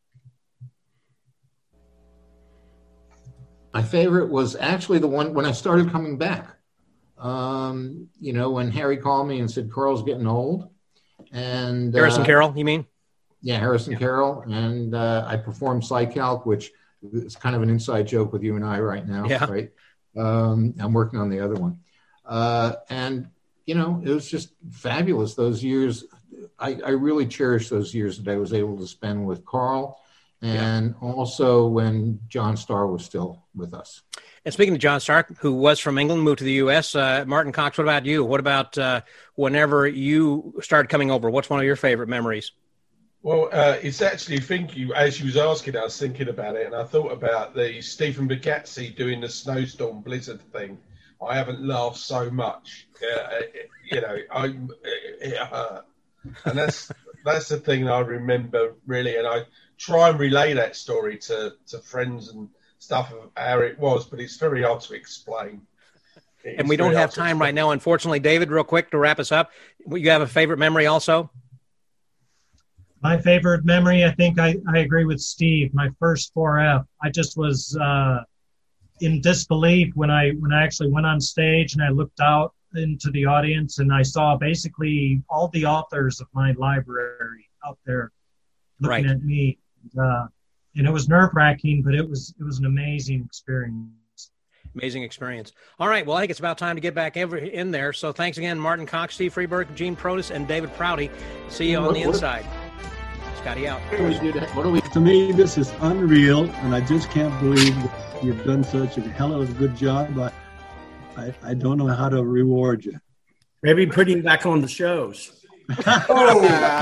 my favorite was actually the one when I started coming back. Um, you know, when Harry called me and said, Carl's getting old. And Harrison uh, Carroll, you mean? Yeah, Harrison yeah. Carroll. And uh, I performed PsyCalc, which is kind of an inside joke with you and I right now. Yeah. Right. Um, I'm working on the other one. Uh, and, you know, it was just fabulous. Those years, I, I really cherish those years that I was able to spend with Carl. And yeah. also when John Starr was still with us. And speaking of John Starr, who was from England, moved to the U S, uh, Martin Cox, what about you? What about uh, whenever you started coming over? What's one of your favorite memories? Well, uh, it's actually thinking, as you was asking, I was thinking about it, and I thought about the Stephen Bugazzi doing the snowstorm blizzard thing. I haven't laughed so much. Uh, you know, I, it hurt. And that's that's the thing I remember, really, and I try and relay that story to, to friends and stuff of how it was, but it's very hard to explain. It's and we don't have time right now, unfortunately. David, real quick to wrap us up, you have a favorite memory also? My favorite memory, I think I, I agree with Steve. My first four F, I just was uh, in disbelief when I when I actually went on stage and I looked out into the audience and I saw basically all the authors of my library out there looking right. at me. Uh, and it was nerve-wracking, but it was it was an amazing experience. Amazing experience. All right, well, I think it's about time to get back every, in there. So thanks again, Martin Cox, Steve Freeberg, Gene Protis, and David Prouty. See you on what, the what, inside. Scotty out. What do we do to, what do we... To me, this is unreal, and I just can't believe that you've done such a hell of a good job. But I, I don't know how to reward you. Maybe putting you back on the shows. Oh.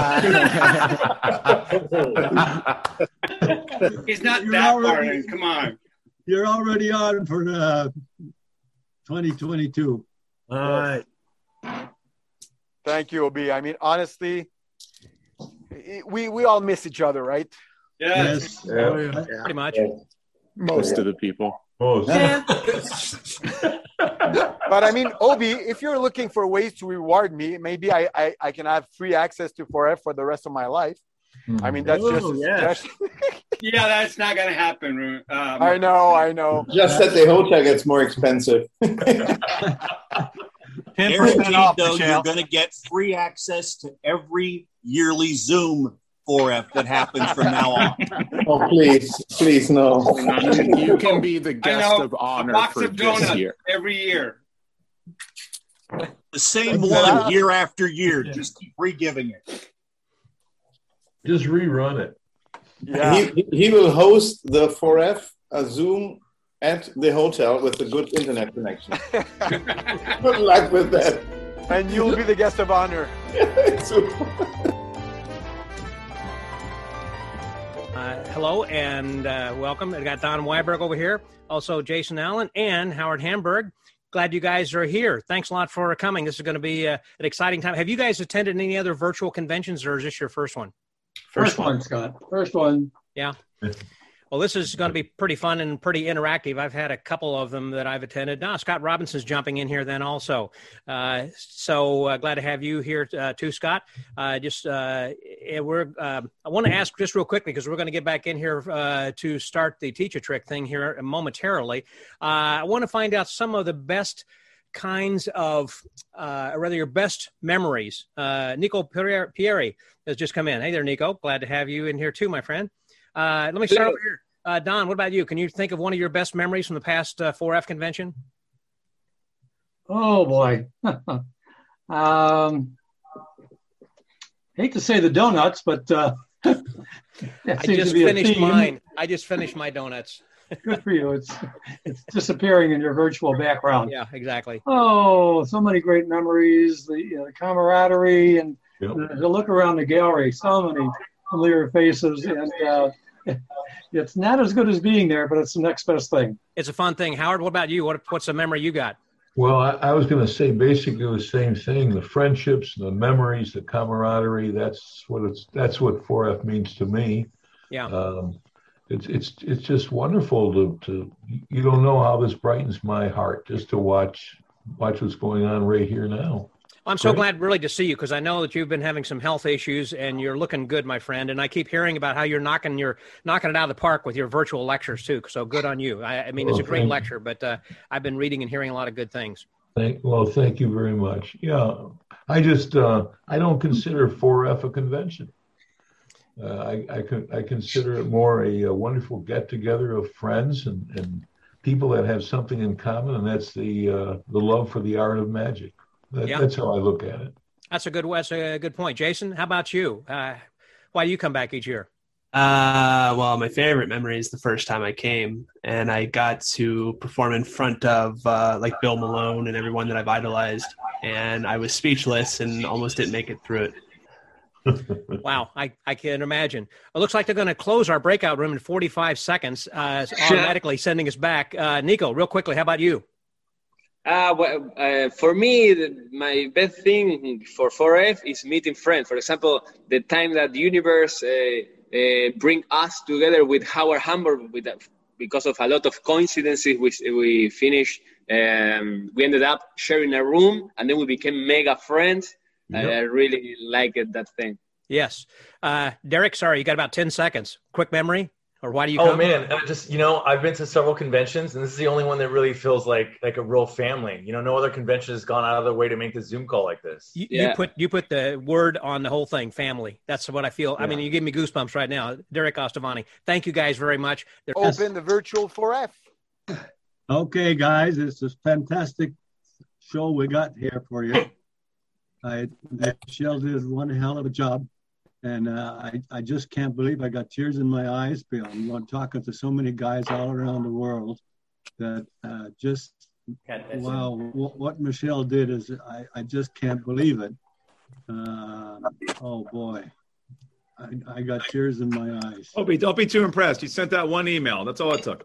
He's not You're that already, far in. Come on. You're already on for uh, twenty twenty-two. All right. Thank you, O B. I mean, honestly, we we all miss each other, right? Yes. yes. Oh, yeah. Yeah. Pretty much. Most of the people. Most. Yeah. But I mean, Obi, if you're looking for ways to reward me, maybe I, I, I can have free access to four F for the rest of my life. Mm-hmm. I mean, that's oh, just a yeah. Yeah, that's not going to happen. Um, I know, I know. Just that the hotel gets more expensive. ten percent off, though, you're going to get free access to every yearly Zoom four F that happens from now on. Oh, please, please, no. You can be the guest of honor for of this year. Every year. The same one year after year. Just keep re-giving it. Just rerun it. Yeah. He, he will host the four F a Zoom at the hotel with a good internet connection. Good luck with that. And you'll be the guest of honor. Uh, hello and uh, welcome. I got Don Weiberg over here, also Jason Allen and Howard Hamburg. Glad you guys are here. Thanks a lot for coming. This is going to be uh, an exciting time. Have you guys attended any other virtual conventions, or is this your first one? First, first one. one, Scott. First one. Yeah. Well, this is going to be pretty fun and pretty interactive. I've had a couple of them that I've attended. Now, Scott Robinson's jumping in here then also. Uh, so uh, glad to have you here uh, too, Scott. Uh, just uh, we're. Uh, I want to ask just real quickly, because we're going to get back in here uh, to start the Teach a Trick thing here momentarily. Uh, I want to find out some of the best kinds of, uh, or rather your best memories. Uh, Nico Pieri has just come in. Hey there, Nico. Glad to have you in here too, my friend. Uh, let me start over here. Uh, Don, what about you? Can you think of one of your best memories from the past uh, four F convention? Oh, boy. um, hate to say the donuts, but uh, I just finished mine. I just finished my donuts. Good for you. It's it's disappearing in your virtual background. Yeah, exactly. Oh, so many great memories, the, you know, the camaraderie, and yep. the, the look around the gallery. So many familiar faces, and uh, it's not as good as being there, but it's the next best thing. It's a fun thing. Howard, what about you? What, what's a memory you got? Well, I, I was going to say basically the same thing. The friendships, the memories, the camaraderie. That's what it's. That's what four F means to me. Yeah. Um, it's it's it's just wonderful to to. You don't know how this brightens my heart just to watch watch what's going on right here now. I'm so Great. glad really to see you because I know that you've been having some health issues and you're looking good, my friend. And I keep hearing about how you're knocking your knocking it out of the park with your virtual lectures too. So good on you. I, I mean, it's Well, a great thank- lecture, but uh, I've been reading and hearing a lot of good things. Thank, well, thank you very much. Yeah, I just uh, I don't consider four F a convention. Uh, I I, con- I consider it more a, a wonderful get together of friends and, and people that have something in common, and that's the uh, the love for the art of magic. That, Yeah. That's how I look at it. That's a good. That's a good point, Jason. How about you? Uh, why do you come back each year? Uh, well, my favorite memory is the first time I came, and I got to perform in front of uh, like Bill Malone and everyone that I've idolized, and I was speechless and almost didn't make it through it. Wow, I, I can imagine. It looks like they're going to close our breakout room in forty-five seconds, uh, automatically sending us back. Uh, Nico, real quickly, how about you? Uh, well, uh, for me, the, my best thing for four F is meeting friends. For example, the time that the universe uh, uh, bring us together with Howard Hamburg, with uh, because of a lot of coincidences, we we finished. Um, we ended up sharing a room, and then we became mega friends. Yep. I, I really like it, that thing. Yes, uh, Derek. Sorry, you got about ten seconds. Quick memory, or why do you? Oh come? man, I just you know I've been to several conventions, and this is the only one that really feels like like a real family. You know, no other convention has gone out of their way to make the Zoom call like this. You, you put you put the word on the whole thing, family. That's what I feel. I mean, you give me goosebumps right now. Derek Ostavani, thank you guys very much. They're- Open the virtual four F. Okay, guys, it's a fantastic show we got here for you. I, Michelle did one hell of a job, and uh, I, I just can't believe I got tears in my eyes. I'm talking to so many guys all around the world that uh, just, wow, what, what Michelle did is I, I just can't believe it. Uh, oh, boy. I, I got tears in my eyes. Don't be, don't be too impressed. You sent out one email. That's all it took.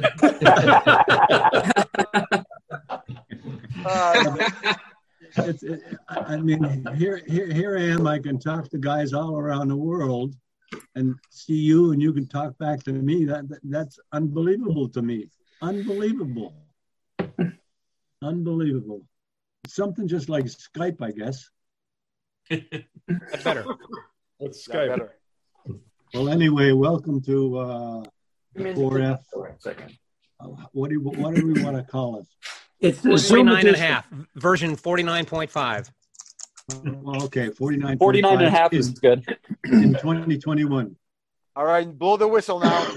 Uh, It's, it, I mean, here, here, here I am. I can talk to guys all around the world, and see you, and you can talk back to me. That, that that's unbelievable to me. Unbelievable. Unbelievable. It's something just like Skype, I guess. That's better. Let's Skype. better. Well, anyway, welcome to uh, four F. Uh, what do you, what do we want to call it? It's the Zoom forty-nine and a edition. half, version forty-nine point five. Well, okay, forty-nine. forty-nine and a half is good. In twenty twenty-one. All right, blow the whistle now.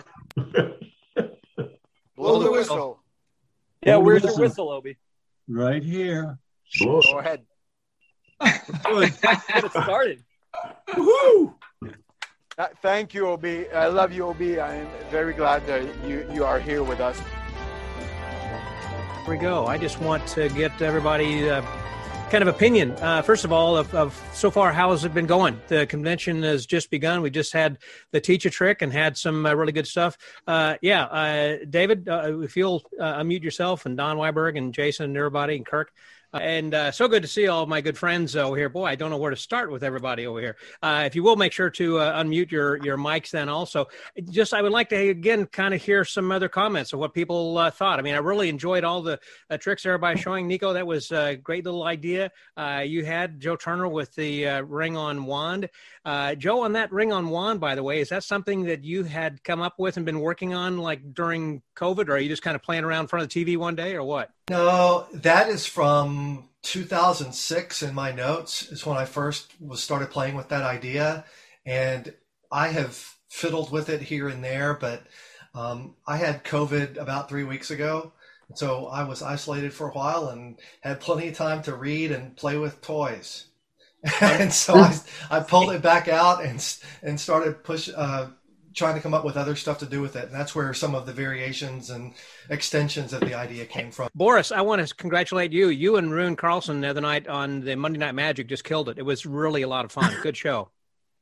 Blow the whistle. Yeah, Blow the where's your whistle. whistle, Obi? Right here. Go ahead. Good. Get it started. Woo! Uh, thank you, Obi. I love you, Obi. I'm very glad that you, you are here with us. Here we go. I just want to get everybody uh, kind of opinion. Uh, first of all, of, of so far, how has it been going? The convention has just begun. We just had the teach a trick and had some uh, really good stuff. Uh, yeah, uh, David, uh, if you'll uh, unmute yourself, and Don Weiberg and Jason and everybody and Kirk. Uh, and uh, so good to see all my good friends over here. Boy, I don't know where to start with everybody over here. Uh, if you will, make sure to uh, unmute your, your mics then also. Just, I would like to, again, kind of hear some other comments of what people uh, thought. I mean, I really enjoyed all the uh, tricks everybody showing. Nico, that was a great little idea. Uh, you had Joe Turner with the uh, ring on wand. Uh, Joe, on that ring on wand, by the way, is that something that you had come up with and been working on like during COVID, or are you just kind of playing around in front of the T V one day, or what? No, that is from two thousand six in my notes. Is when I first was started playing with that idea, and I have fiddled with it here and there. But um, I had COVID about three weeks ago, so I was isolated for a while and had plenty of time to read and play with toys. And so I, I pulled it back out and and started push. Uh, trying to come up with other stuff to do with it. And that's where some of the variations and extensions of the idea came from. Boris, I want to congratulate you. You and Rune Carlson the other night on the Monday Night Magic just killed it. It was really a lot of fun. Good show.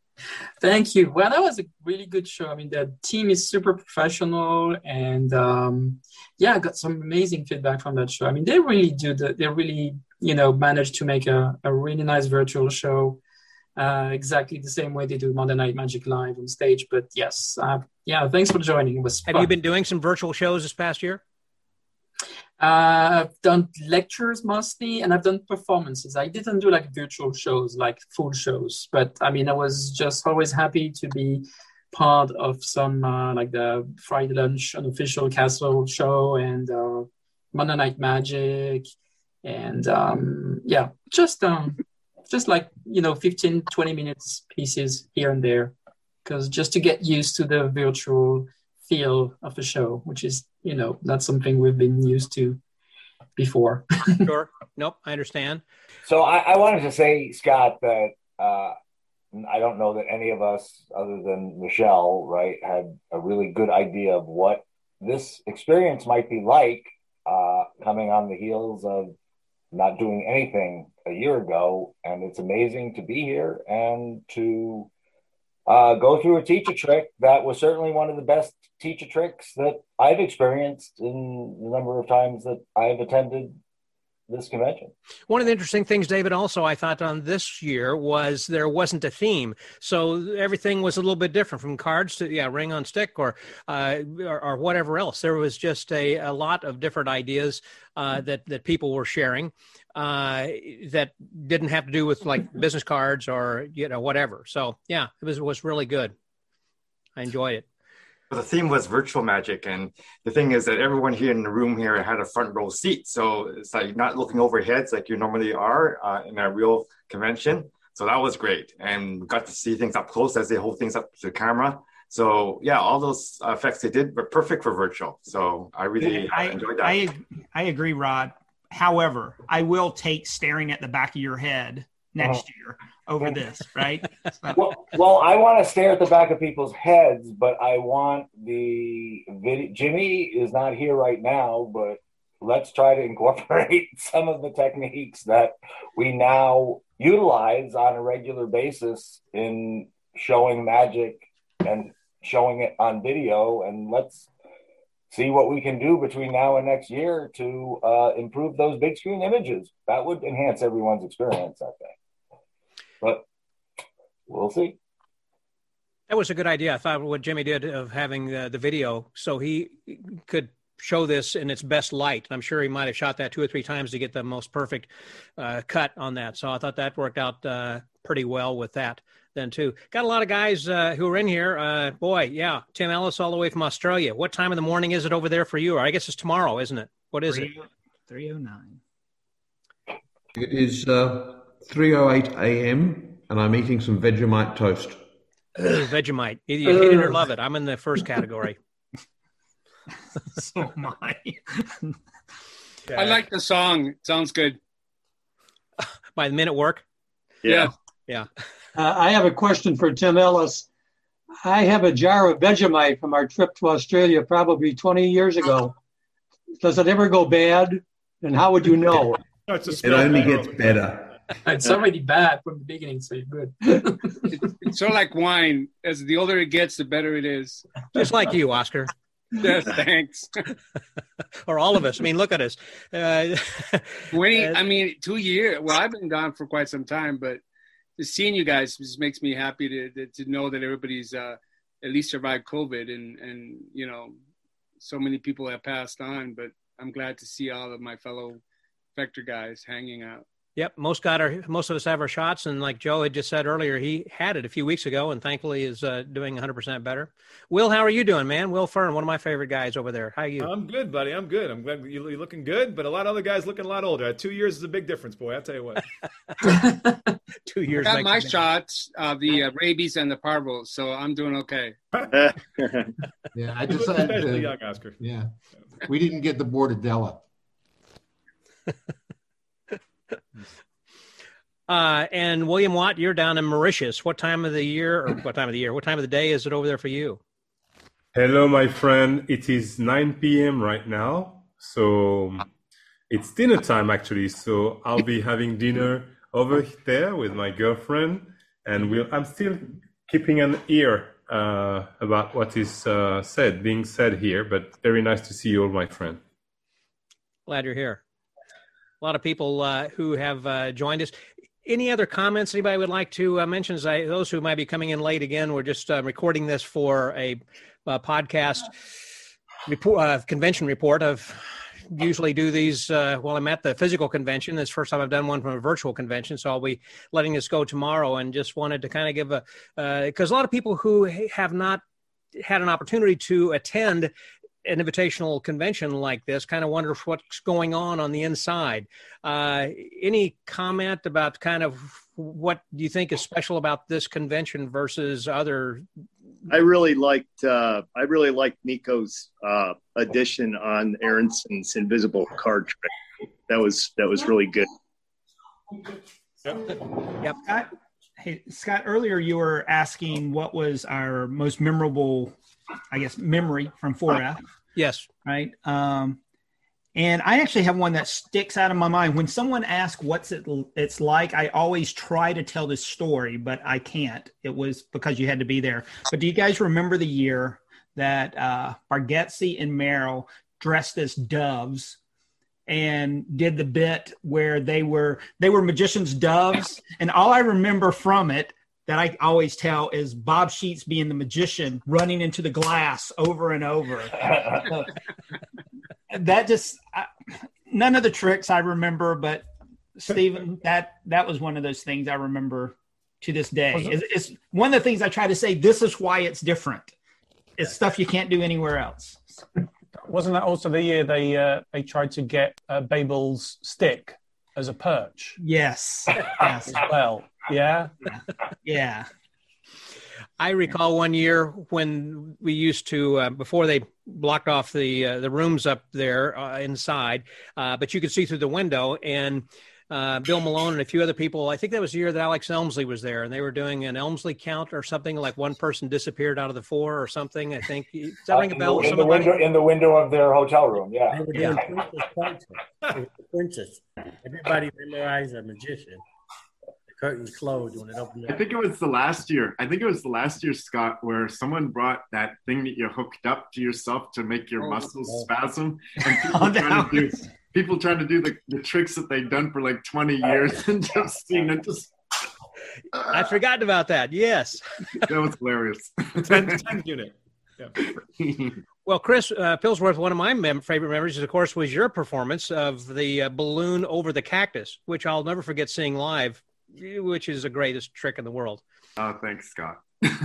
Thank you. Well, that was a really good show. I mean, the team is super professional, and um, yeah, I got some amazing feedback from that show. I mean, they really do. The, they really, you know, managed to make a, a really nice virtual show, uh, exactly the same way they do Monday Night Magic live on stage. But yes, uh, yeah, thanks for joining. It was fun. Have you been doing some virtual shows this past year? Uh, I've done lectures mostly, and I've done performances. I didn't do like virtual shows, like full shows, but I mean, I was just always happy to be part of some uh, like the Friday Lunch Unofficial Castle show and uh, Monday Night Magic, and um, yeah, just um, just like, you know, fifteen, twenty minutes pieces here and there, because just to get used to the virtual feel of the show, which is, you know, not something we've been used to before. Sure. Nope, I understand. So I, I wanted to say, Scott, that uh, I don't know that any of us, other than Michelle, right, had a really good idea of what this experience might be like, uh, coming on the heels of not doing anything a year ago. And it's amazing to be here and to uh, go through a teacher trick that was certainly one of the best teacher tricks that I've experienced in the number of times that I've attended this convention. One of the interesting things, David, also I thought on this year was there wasn't a theme. So everything was a little bit different, from cards to, yeah, ring on stick or uh, or, or whatever else. There was just a, a lot of different ideas uh, that, that people were sharing uh, that didn't have to do with like business cards or, you know, whatever. So, yeah, it was, it was really good. I enjoyed it. The theme was virtual magic, and the thing is that everyone here in the room here had a front row seat, so it's like not looking over heads like you normally are uh, in a real convention. So that was great, and we got to see things up close as they hold things up to the camera. So yeah, all those effects they did were perfect for virtual. So I really I, enjoyed that. I, I agree, Rod. However, I will take staring at the back of your head next Uh-huh. year over this, right? So- Well, well, I want to stare at the back of people's heads, but I want the video. Jimmy is not here right now, but let's try to incorporate some of the techniques that we now utilize on a regular basis in showing magic and showing it on video. And let's see what we can do between now and next year to uh, improve those big screen images. That would enhance everyone's experience, I think. But we'll see. That was a good idea. I thought what Jimmy did of having uh, the video so he could show this in its best light. I'm sure he might have shot that two or three times to get the most perfect uh, cut on that. So I thought that worked out uh, pretty well with that then too. Got a lot of guys uh, who are in here. Uh, boy, yeah, Tim Ellis all the way from Australia. What time in the morning is it over there for you? Or I guess it's tomorrow, isn't it? What is it? three oh nine. It is uh, three oh eight a.m. and I'm eating some Vegemite toast. Ugh, Vegemite. You, you hate it or love it. I'm in the first category. So am I. I like the song. It sounds good. By the minute work? Yeah. Yeah. Uh, I have a question for Tim Ellis. I have a jar of Vegemite from our trip to Australia probably twenty years ago. Does it ever go bad? And how would you know? It only gets better. It's already bad from the beginning, so you're good. it's, it's sort of like wine. As the older it gets, the better it is. Just like you, Oscar. Yes, thanks. Or all of us. I mean, look at us. Uh, twenty, I mean, two years. Well, I've been gone for quite some time, but just seeing you guys just makes me happy to to, to know that everybody's uh, at least survived COVID, and and you know, so many people have passed on. But I'm glad to see all of my fellow Vector guys hanging out. Yep, most got our most of us have our shots, and like Joe had just said earlier, he had it a few weeks ago, and thankfully is uh, doing one hundred percent better. Will, how are you doing, man? Will Fern, one of my favorite guys over there. How are you? I'm good, buddy. I'm good. I'm glad you're looking good, but a lot of other guys looking a lot older. Two years is a big difference, boy. I'll tell you what. Two years. I got my shots, uh, the uh, rabies and the parvo, so I'm doing okay. Yeah, I decided Especially to, young Oscar. Yeah, we didn't get the Bordadella. Uh, and William Watt, you're down in Mauritius. What time of the year, or what time of the year, what time of the day is it over there for you? Hello, my friend. It is nine p.m. right now. So it's dinner time, actually. So I'll be having dinner over there with my girlfriend. And we'll, I'm still keeping an ear uh, about what is uh, said, being said here. But very nice to see you all, my friend. Glad you're here. A lot of people uh, who have uh, joined us. Any other comments anybody would like to uh, mention? As I, those who might be coming in late again, we're just uh, recording this for a, a podcast report, uh, convention report. I've usually do these uh, while I'm at the physical convention. This is the first time I've done one from a virtual convention, so I'll be letting this go tomorrow. And just wanted to kind of give a because uh, a lot of people who have not had an opportunity to attend an invitational convention like this kind of wonder what's going on on the inside. Uh, any comment about kind of what do you think is special about this convention versus other? I really liked uh, I really liked Nico's uh, edition on Aronson's invisible card trick. That was that was really good. Yep. Scott, hey Scott, earlier you were asking what was our most memorable, I guess, memory from four F. Yes. Right. Um, and I actually have one that sticks out of my mind. When someone asks what's it it's like, I always try to tell this story, but I can't. It was because you had to be there. But do you guys remember the year that uh, Bargatze and Merrill dressed as doves and did the bit where they were they were magicians' doves? And all I remember from it that I always tell is Bob Sheets being the magician running into the glass over and over. That just, I, none of the tricks I remember, but Stephen, that, that was one of those things I remember to this day. It's, it's one of the things I try to say, this is why it's different. It's stuff you can't do anywhere else. Wasn't that also the year they uh, they tried to get uh, Babel's stick as a perch? Yes. Yes. As well. Yeah. Yeah. I recall one year when we used to, uh, before they blocked off the uh, the rooms up there uh, inside, uh, but you could see through the window, and uh, Bill Malone and a few other people, I think that was the year that Alex Elmsley was there, and they were doing an Elmsley count or something, like one person disappeared out of the four or something, I think. Does that ring a bell? In the, in the window, in the window of their hotel room, yeah. They were doing yeah. Princess Princess. Princess. Everybody memorized a magician. Curtains closed when it opened up. I think it was the last year. I think it was the last year, Scott, where someone brought that thing that you hooked up to yourself to make your oh, muscles oh. spasm. And people, oh, trying to do, people trying to do the, the tricks that they've done for like twenty years and just seeing it just. Uh, I'd forgotten about that. Yes. That was hilarious. tenth unit. Yeah. Well, Chris uh, Pillsworth, one of my mem- favorite memories, of course, was your performance of the uh, balloon over the cactus, which I'll never forget seeing live, which is the greatest trick in the world. Oh, thanks, Scott.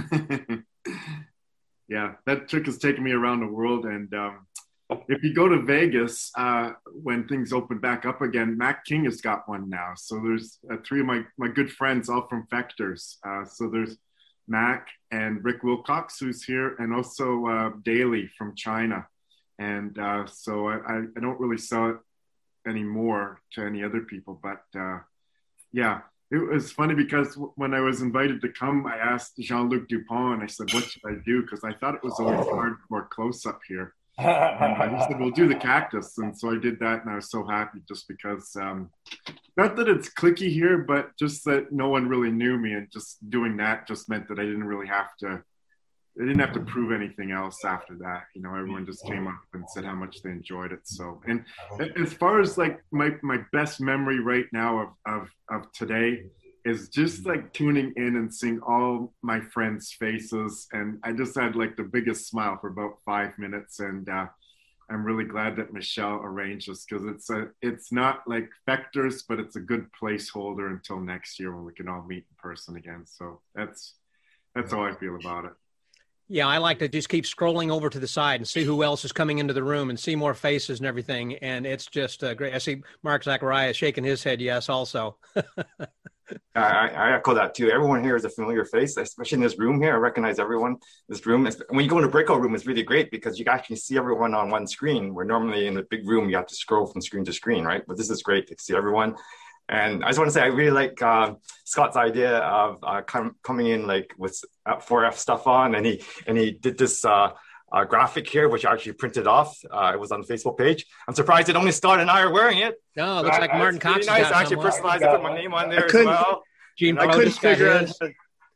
Yeah, that trick has taken me around the world. And um, if you go to Vegas, uh, when things open back up again, Mac King has got one now. So there's uh, three of my, my good friends, all from Fectors. Uh, so there's Mac and Rick Wilcox, who's here, and also uh, Daly from China. And uh, so I, I, I don't really sell it anymore to any other people. But uh, yeah. It was funny because when I was invited to come, I asked Jean-Luc Dupont, and I said, what should I do? Because I thought it was always hard for close-up here. And he said, well, do the cactus. And so I did that, and I was so happy just because, um, not that it's cliquey here, but just that no one really knew me. And just doing that just meant that I didn't really have to, I didn't have to prove anything else after that. You know, everyone just came up and said how much they enjoyed it. So, and as far as like my, my best memory right now of, of, of today is just like tuning in and seeing all my friends' faces. And I just had like the biggest smile for about five minutes. And uh, I'm really glad that Michelle arranged this because it's a, it's not like Fectors, but it's a good placeholder until next year when we can all meet in person again. So that's, that's how I feel about it. Yeah, I like to just keep scrolling over to the side and see who else is coming into the room and see more faces and everything. And it's just uh, great. I see Mark Zacharias shaking his head yes also. I, I echo that too. Everyone here is a familiar face, especially in this room here. I recognize everyone in this room. When you go in a breakout room, it's really great because you can actually see everyone on one screen, where normally in a big room, you have to scroll from screen to screen, right? But this is great to see everyone. And I just want to say, I really like uh, Scott's idea of uh, com- coming in like with four F stuff on, and he and he did this uh, uh, graphic here, which I actually printed off. Uh, it was on the Facebook page. I'm surprised that only Scott and I are wearing it. No, it looks uh, like Martin Cox. Really nice. I actually personalized it, put my name on there as well. Gene I couldn't figure out.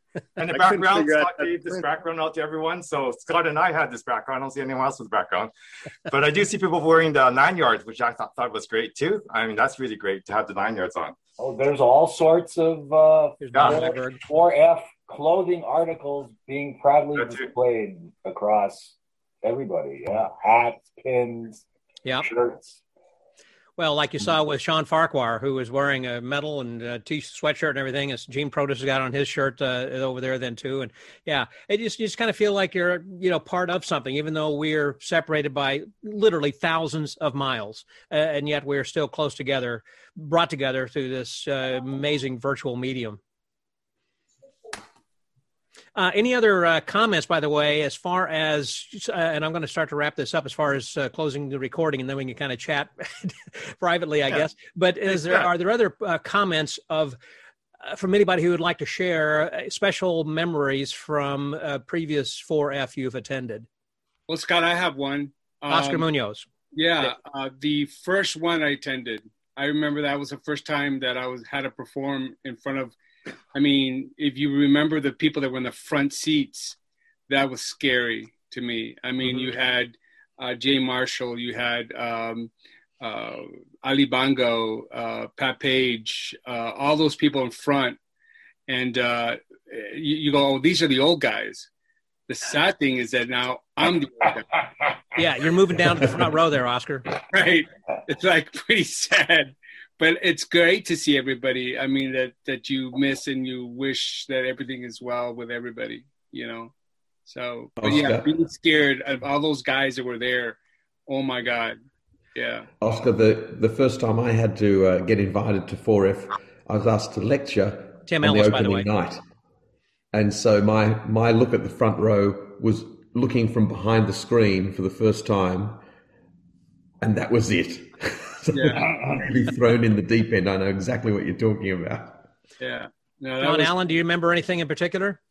And the I couldn't background, figure out Scott how to gave this print. background out to everyone. So Scott and I had this background. I don't see anyone else with background. But I do see people wearing the nine yards, which I thought, thought was great too. I mean, that's really great to have the nine yards on. Oh, there's all sorts of uh, Yeah. four F clothing articles being proudly displayed across everybody. Yeah, hats, pins, Yeah. shirts. Well, like you saw with Sean Farquhar, who was wearing a medal and a t sweatshirt and everything, as Gene Protus has got on his shirt uh, over there then too. And yeah, it just you just kind of feel like you're you know part of something, even though we're separated by literally thousands of miles, uh, and yet we're still close together, brought together through this uh, amazing virtual medium. Uh, any other uh, comments, by the way, as far as, uh, and I'm going to start to wrap this up as far as uh, closing the recording, and then we can kind of chat privately, I Yeah. guess. But is there, are there other uh, comments of uh, from anybody who would like to share uh, special memories from uh, previous four F you've attended? Well, Scott, I have one. Oscar Um, Munoz. Yeah, uh, the first one I attended, I remember that was the first time that I was had to perform in front of. I mean, if you remember the people that were in the front seats, that was scary to me. I mean, Mm-hmm. you had uh, Jay Marshall, you had um, uh, Ali Bongo, uh, Pat Page, uh, all those people in front. And uh, you, you go, oh, these are the old guys. The sad thing is that now I'm the old guy. Yeah, you're moving down to the front row there, Oscar. Right. It's like pretty sad. But it's great to see everybody. I mean, that, that you miss and you wish that everything is well with everybody, you know? So, but yeah, Oscar. being scared of all those guys that were there. Oh my God. Yeah. Oscar, the, the first time I had to uh, get invited to four F, I was asked to lecture Tim on Ellis, the by the opening way. night. And so my, my look at the front row was looking from behind the screen for the first time, and that was it. So Yeah. really thrown in the deep end. I know exactly what you're talking about. Yeah. No, that John was, Allen, do you remember anything in particular?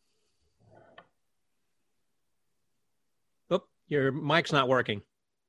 Oop, your mic's not working.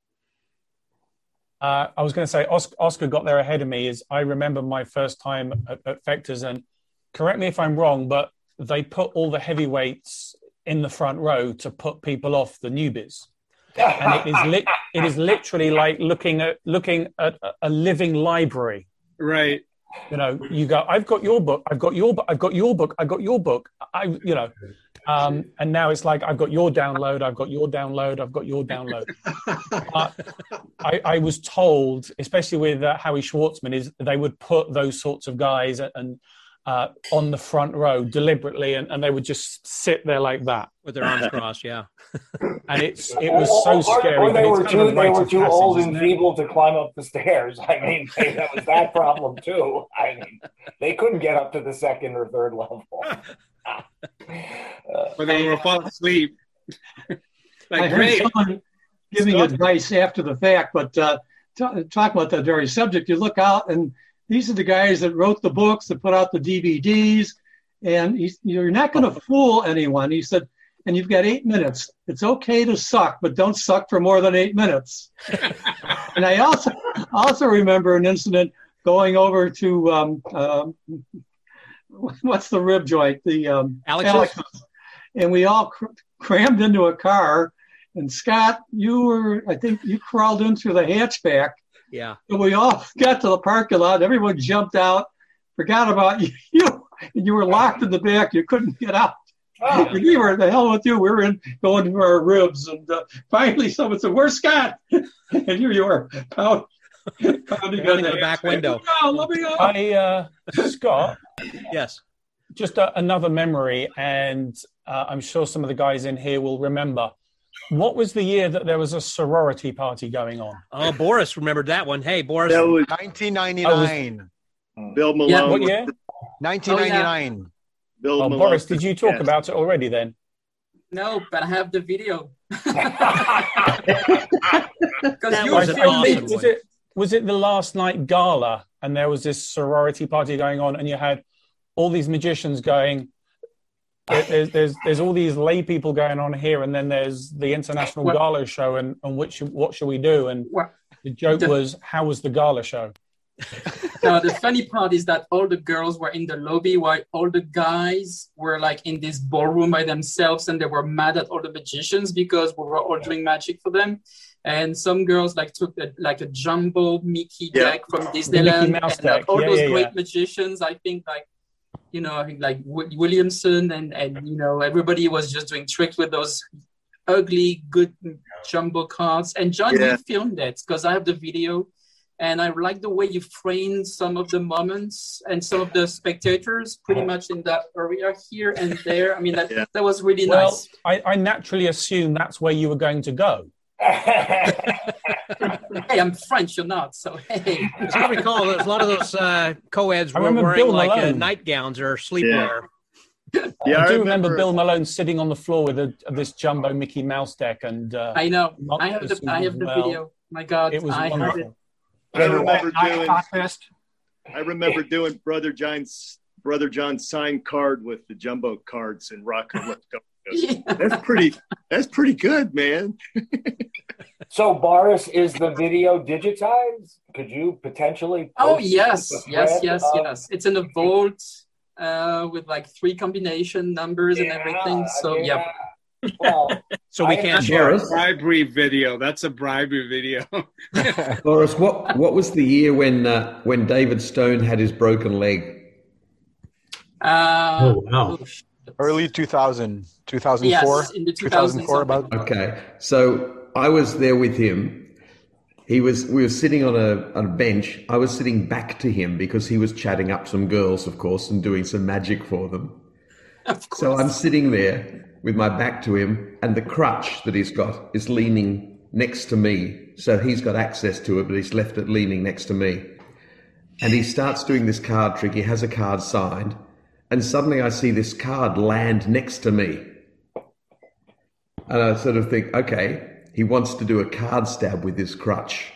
Uh, I was going to say Oscar, Oscar got there ahead of me. Is I remember my first time at, at Vectors, and correct me if I'm wrong, but they put all the heavyweights in the front row to put people off the newbies. And it is lit. It is literally like looking at looking at a- a living library. Right. You know, you go, I've got your book, I've got your book, I've got your book, I've got your book. I, you know, um, and now it's like I've got your download, I've got your download, I've got your download. But I, I was told, especially with uh, Howie Schwartzman, is they would put those sorts of guys and uh, on the front row deliberately, and, and they would just sit there like that with their arms crossed. Yeah. And it's it was so Or- scary. Or, but they it's were kind of too a they rite were of too passage, old isn't and it? feeble to climb up the stairs. I mean, they, that was that problem too. I mean, they couldn't get up to the second or third level. Or they were falling asleep. I Like, heard great. someone giving Scott. advice after the fact, but uh, t- talk about that very subject. You look out, and these are the guys that wrote the books, that put out the D V Ds, and he's, you're not going to fool anyone. He said, and you've got eight minutes. It's okay to suck, but don't suck for more than eight minutes. And I also also remember an incident going over to um, um, what's the rib joint? The um, Alex's? Alex's. And we all cr- crammed into a car. And Scott, you were, I think you crawled in through the hatchback. Yeah. And we all got to the parking lot. Everyone jumped out, forgot about you. You, you were locked in the back. You couldn't get out. Oh. And we were, the hell with you. We were in, going for our ribs. And uh, finally someone said, "Where's Scott?" And here you are, pound, pounding on the back window. No, let me go. I uh, Scott. Yes. Just a, another memory, and uh, I'm sure some of the guys in here will remember. What was the year that there was a sorority party going on? Oh, Boris remembered that one. Hey, Boris. That was nineteen ninety-nine. Bill Malone. Yeah, what year? nineteen ninety-nine. Bill Oh, Malone. Boris, did you talk Yes. about it already then? No, but I have the video. Because That you was an I filmed think- it. awesome was it was it the last night gala, and there was this sorority party going on, and you had all these magicians going. there- There's there's there's all these lay people going on here, and then there's the international Well- gala show, and and which what should we do? And Well, the joke the- was, how was the gala show? No, the funny part is that all the girls were in the lobby while all the guys were like in this ballroom by themselves, and they were mad at all the magicians because we were all doing magic for them. And some girls like took a, like a jumbo Mickey Yeah. deck from Mickey Disneyland, Mouse and uh, deck. all Yeah, those yeah, great yeah. magicians. I think like, you know, I think like w- Williamson and and you know everybody was just doing tricks with those ugly good jumbo cards. And John, Yeah. you filmed it because I have the video. And I like the way you framed some of the moments and some of the spectators pretty much in that area here and there. I mean, that, Yeah. that was really Well, nice. I, I naturally assume that's where you were going to go. Hey, I'm French, you're not, so hey. As I recall, there's a lot of those uh, co-eds I were remember wearing Bill like uh, Malone. nightgowns or sleepwear. Yeah, I do I remember, remember- Bill Malone sitting on the floor with a, this jumbo Mickey Mouse deck, and uh, I know. Mark I have the Lawson I have as the well. video. My God, It was I have it. wonderful. I remember Night doing. contest. I remember doing Brother John's Brother John's signed card with the jumbo cards and Rock and Let's Go. Yeah. That's pretty. That's pretty good, man. So, Boris, is the video digitized? Could you potentially? Oh post yes, the yes, thread yes, of- yes. It's in a vault uh, with like three combination numbers and everything. So yeah. Well, So we I- can't share it. Boris, Bribery video. That's a bribery video. Boris, what what was the year when uh, when David Stone had his broken leg? Uh, Oh, wow. Early two thousand, two thousand four, Yes, in the two thousand four, two thousands about. Okay, so I was there with him. He was. We were sitting on a on a bench. I was sitting back to him because he was chatting up some girls, of course, and doing some magic for them. Of course. So I'm sitting there with my back to him, and the crutch that he's got is leaning next to me. So he's got access to it, but he's left it leaning next to me. And he starts doing this card trick. He has a card signed, and suddenly I see this card land next to me. And I sort of think, okay, he wants to do a card stab with this crutch.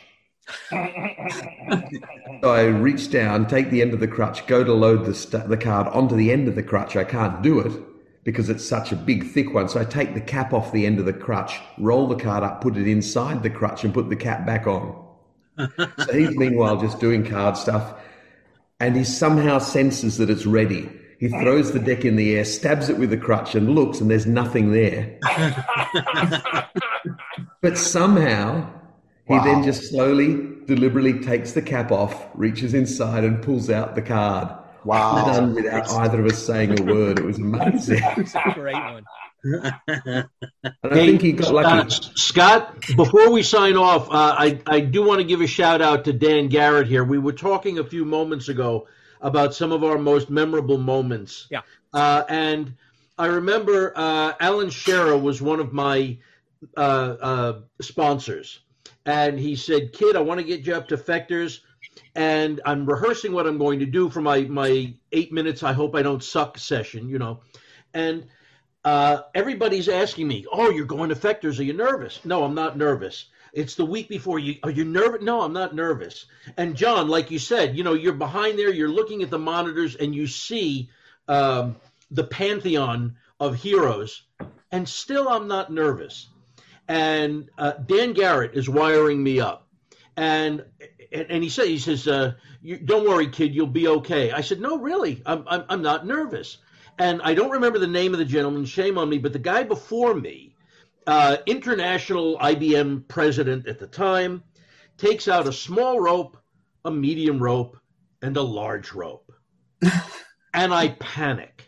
So I reach down, take the end of the crutch, go to load the, st- the card onto the end of the crutch. I can't do it because it's such a big, thick one. So I take the cap off the end of the crutch, roll the card up, put it inside the crutch and put the cap back on. So he's meanwhile just doing card stuff, and he somehow senses that it's ready. He throws the deck in the air, stabs it with the crutch and looks, and there's nothing there. But somehow he then just slowly, deliberately takes the cap off, reaches inside and pulls out the card. Wow. Done without either of us saying a word. It was amazing. That's a great one. And I think he got lucky. Scott, Scott, before we sign off, uh, I, I do want to give a shout out to Dan Garrett here. We were talking a few moments ago about some of our most memorable moments. Yeah. Uh, and I remember uh, Alan Shearer was one of my uh, uh, sponsors. And he said, kid, I want to get you up to Fechter's. And I'm rehearsing what I'm going to do for my, my eight minutes I hope I don't suck session, you know. And uh, everybody's asking me, oh, you're going to Fechter's. Are you nervous? No, I'm not nervous. It's the week before. You Are you nervous? No, I'm not nervous. And, John, like you said, you know, you're behind there. You're looking at the monitors, and you see um, the pantheon of heroes. And still I'm not nervous. And uh, Dan Garrett is wiring me up. And and, and he said, he says, uh, you, don't worry, kid, you'll be okay. I said, no, really, I'm, I'm I'm not nervous. And I don't remember the name of the gentleman, shame on me, but the guy before me, uh, international I B M president at the time, takes out a small rope, a medium rope, and a large rope. And I panic.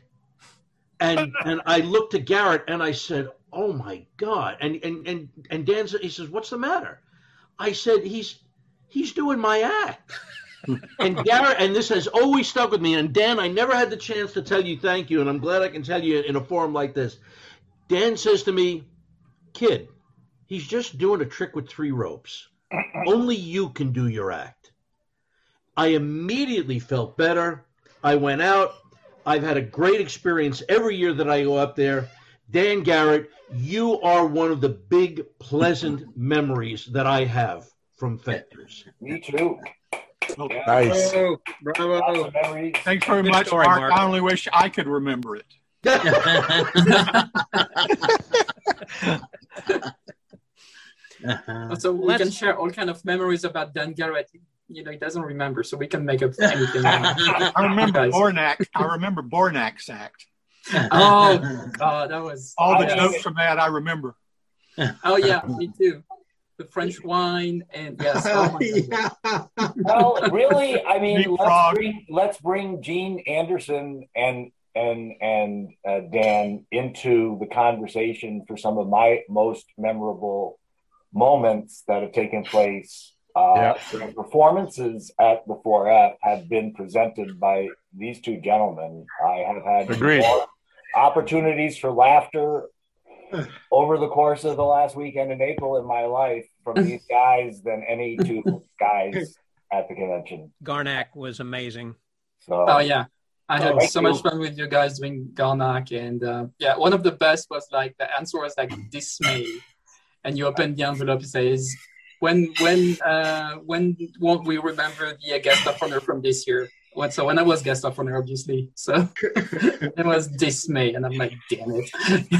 And and I looked to Garrett and I said, oh my God. And and and, and Dan said, he says, what's the matter? I said, he's he's doing my act. And Garrett, and this has always stuck with me. And Dan, I never had the chance to tell you thank you, and I'm glad I can tell you in a forum like this. Dan says to me, kid, he's just doing a trick with three ropes. Only you can do your act. I immediately felt better. I went out. I've had a great experience every year that I go up there. Dan Garrett, you are one of the big, pleasant memories that I have from Fechter's. Me too. Nice. Bravo. Bravo. Thanks very Good much, story, Mark. Mark. I only wish I could remember it. So we Let's- can share all kind of memories about Dan Garrett. you know, he doesn't remember, so we can make up anything. I remember Bornak. I remember Bornak's act. Oh God, that was all the oh, jokes yes. from that. I remember. Oh yeah, me too. The French wine and yes. Oh my yeah. Well, really, I mean, Deep let's frog. bring let's bring Gene Anderson and and and uh, Dan into the conversation for some of my most memorable moments that have taken place. Uh, the performances at the four F have been presented by these two gentlemen. I have had Agreed. more opportunities for laughter over the course of the last weekend in April in my life from these guys than any two guys at the convention. Garnack was amazing. So, Oh yeah, I had Oh, so thank much you. fun with you guys doing Garnack, and uh, yeah, one of the best was like the answer was like dismay, and you open the envelope, it says, when when uh, when won't we remember the uh, guest of honor from this year? What, so when I was guest of honor, obviously, so it was dismay, and I'm like, damn it,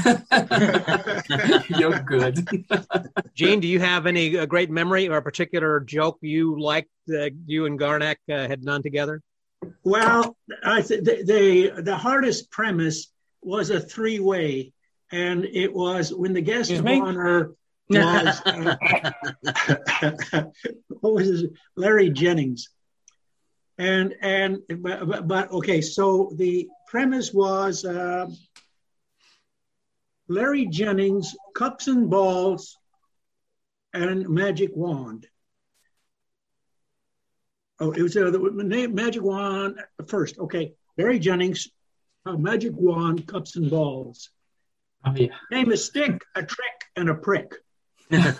you're good. Gene, do you have any uh, great memory or a particular joke you liked that you and Garnack uh, had done together? Well, I th- the, the the hardest premise was a three way, and it was when the guest Excuse of me? honor was uh, what was his, Larry Jennings, and and but, but, but okay, so the premise was uh, Larry Jennings, cups and balls, and magic wand. Oh, it was uh, the name magic wand first. Okay, Larry Jennings, uh, magic wand, cups and balls. Oh yeah. Name a stick, a trick, and a prick. I,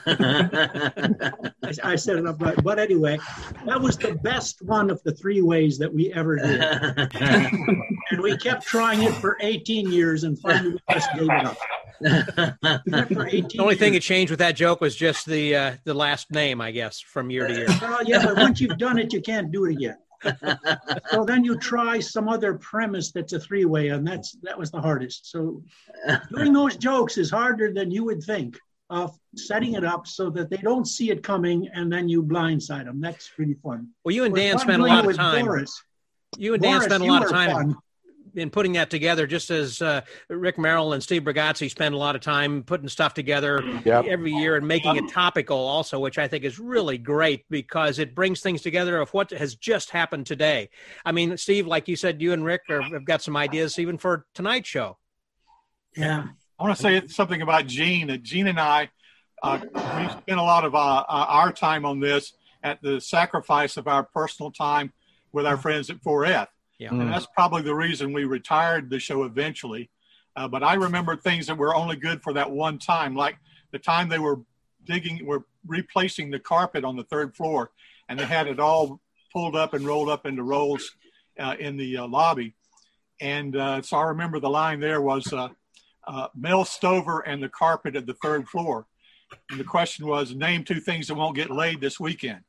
I set it up right, but anyway, that was the best one of the three ways that we ever did, and we kept trying it for eighteen years, and finally we just gave it up. The only thing that changed with that joke was just the uh, the last name, I guess, from year to year. Well, yeah, but once you've done it, you can't do it again. So then you try some other premise that's a three-way, and that's that was the hardest. So doing those jokes is harder than you would think, of setting it up so that they don't see it coming, and then you blindside them. That's really fun. Well, you and It was Dan fun spent a doing lot it of with time. Boris. You and Dan Boris, spent a you lot of were time fun. in, in putting that together, just as uh, Rick Merrill and Steve Bragazzi spend a lot of time putting stuff together Yep. every year and making it topical also, which I think is really great because it brings things together of what has just happened today. I mean, Steve, like you said, you and Rick are, have got some ideas even for tonight's show. Yeah. I want to say something about Gene. That Gene and I, uh, we spent a lot of uh, uh, our time on this at the sacrifice of our personal time with our friends at four F. Yeah. And that's probably the reason we retired the show eventually. Uh, but I remember things that were only good for that one time, like the time they were digging, were replacing the carpet on the third floor, and they had it all pulled up and rolled up into rolls uh, in the uh, lobby. And uh, so I remember the line there was uh, uh, Mel Stover and the carpet at the third floor. And the question was, name two things that won't get laid this weekend.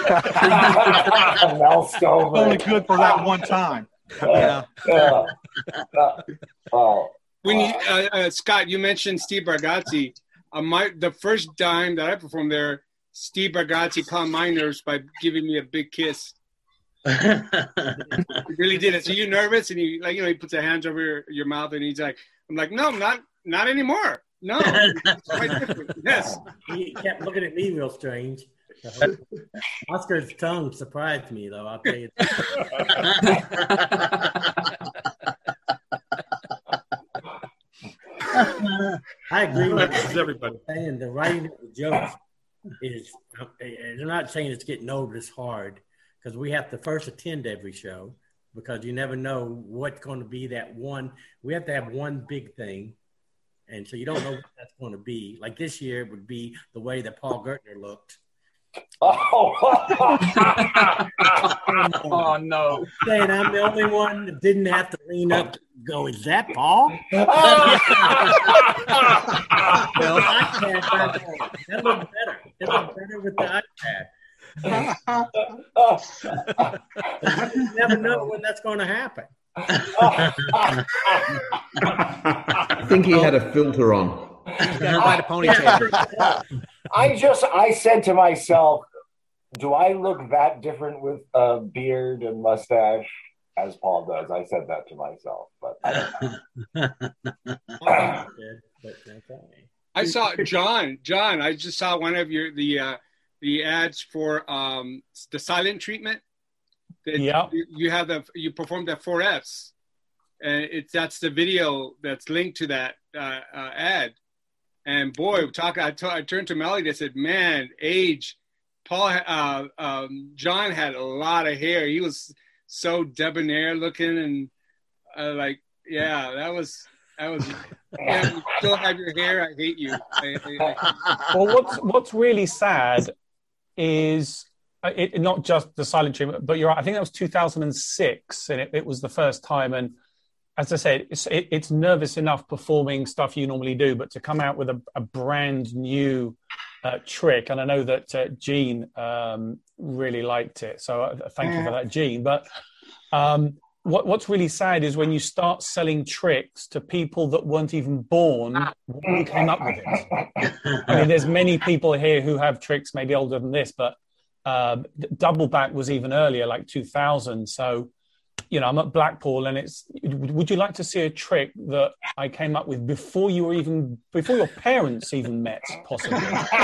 Mel Stover. Only good for that one time. Yeah. yeah. Uh, oh. When you, uh, uh, Scott, you mentioned Steve Bargazzi. Uh, my the first time that I performed there, Steve Bargazzi calmed my nerves by giving me a big kiss. He really did it. So you nervous, and he like you know he puts a hands over your, your mouth, and he's like, "I'm like, no, not not anymore. No, it's quite different." Yes. He kept looking at me real strange. Oscar's tongue surprised me, though. I'll tell you. I agree with everybody. Saying the writing of the jokes is, they're not saying it's getting over this hard because we have to first attend every show because you never know what's going to be that one. We have to have one big thing. And so you don't know what that's going to be. Like this year it would be the way that Paul Gertner looked. Oh, oh no. Saying I'm the only one that didn't have to lean up to go, is that Paul? Well, iPad back on. That looked better. It looked better with the iPad. You never know when that's going to happen. I think he had a filter on. He's got quite a ponytail. I just, I said to myself, do I look that different with a beard and mustache as Paul does? I said that to myself, but I don't know. I saw John. John, I just saw one of your the uh, the ads for um, the silent treatment. Yeah, you, you have the you performed at four Fs, and it's that's the video that's linked to that uh, uh, ad. And boy, talk. I, t- I turned to Melody. I said, "Man, age." Paul, uh, um, John had a lot of hair. He was so debonair looking, and uh, like, yeah, that was that was. Yeah, you still have your hair. I hate you. I, I, I, well, what's what's really sad is it, not just the silent treatment, but you're right. I think that was two thousand six, and it, it was the first time. And as I said, it's, it, it's nervous enough performing stuff you normally do, but to come out with a, a brand new uh, trick, and I know that uh, Gene um, really liked it, so uh, thank you for that, Gene. But um, what, what's really sad is when you start selling tricks to people that weren't even born when you came up with it. I mean, there's many people here who have tricks maybe older than this, but uh, Double Back was even earlier, like two thousand. So, you know, I'm at Blackpool, and it's. Would you like to see a trick that I came up with before you were even before your parents even met? Possibly.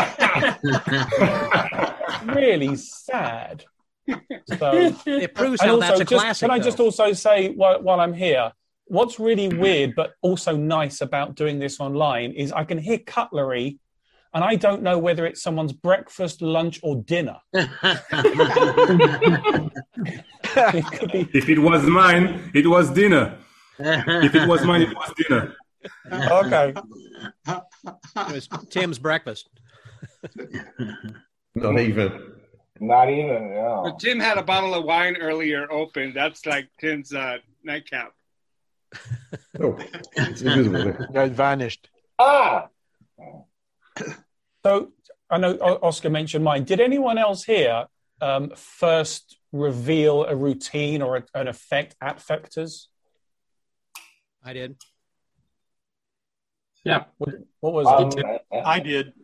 Really sad. So it proves how that's a just, classic. Can I though. just also say while, while I'm here, what's really weird but also nice about doing this online is I can hear cutlery. And I don't know whether it's someone's breakfast, lunch, or dinner. It could be... If it was mine, it was dinner. If it was mine, it was dinner. Okay. It was Tim's breakfast. Not even. Not even, yeah. But Tim had a bottle of wine earlier open. That's like Tim's uh, nightcap. Oh, it's invisible. It vanished. Ah! So I know Oscar mentioned mine. Did anyone else here um, first reveal a routine or a, an effect at Fectors? I did. Yeah. What, what was Um, it? I did.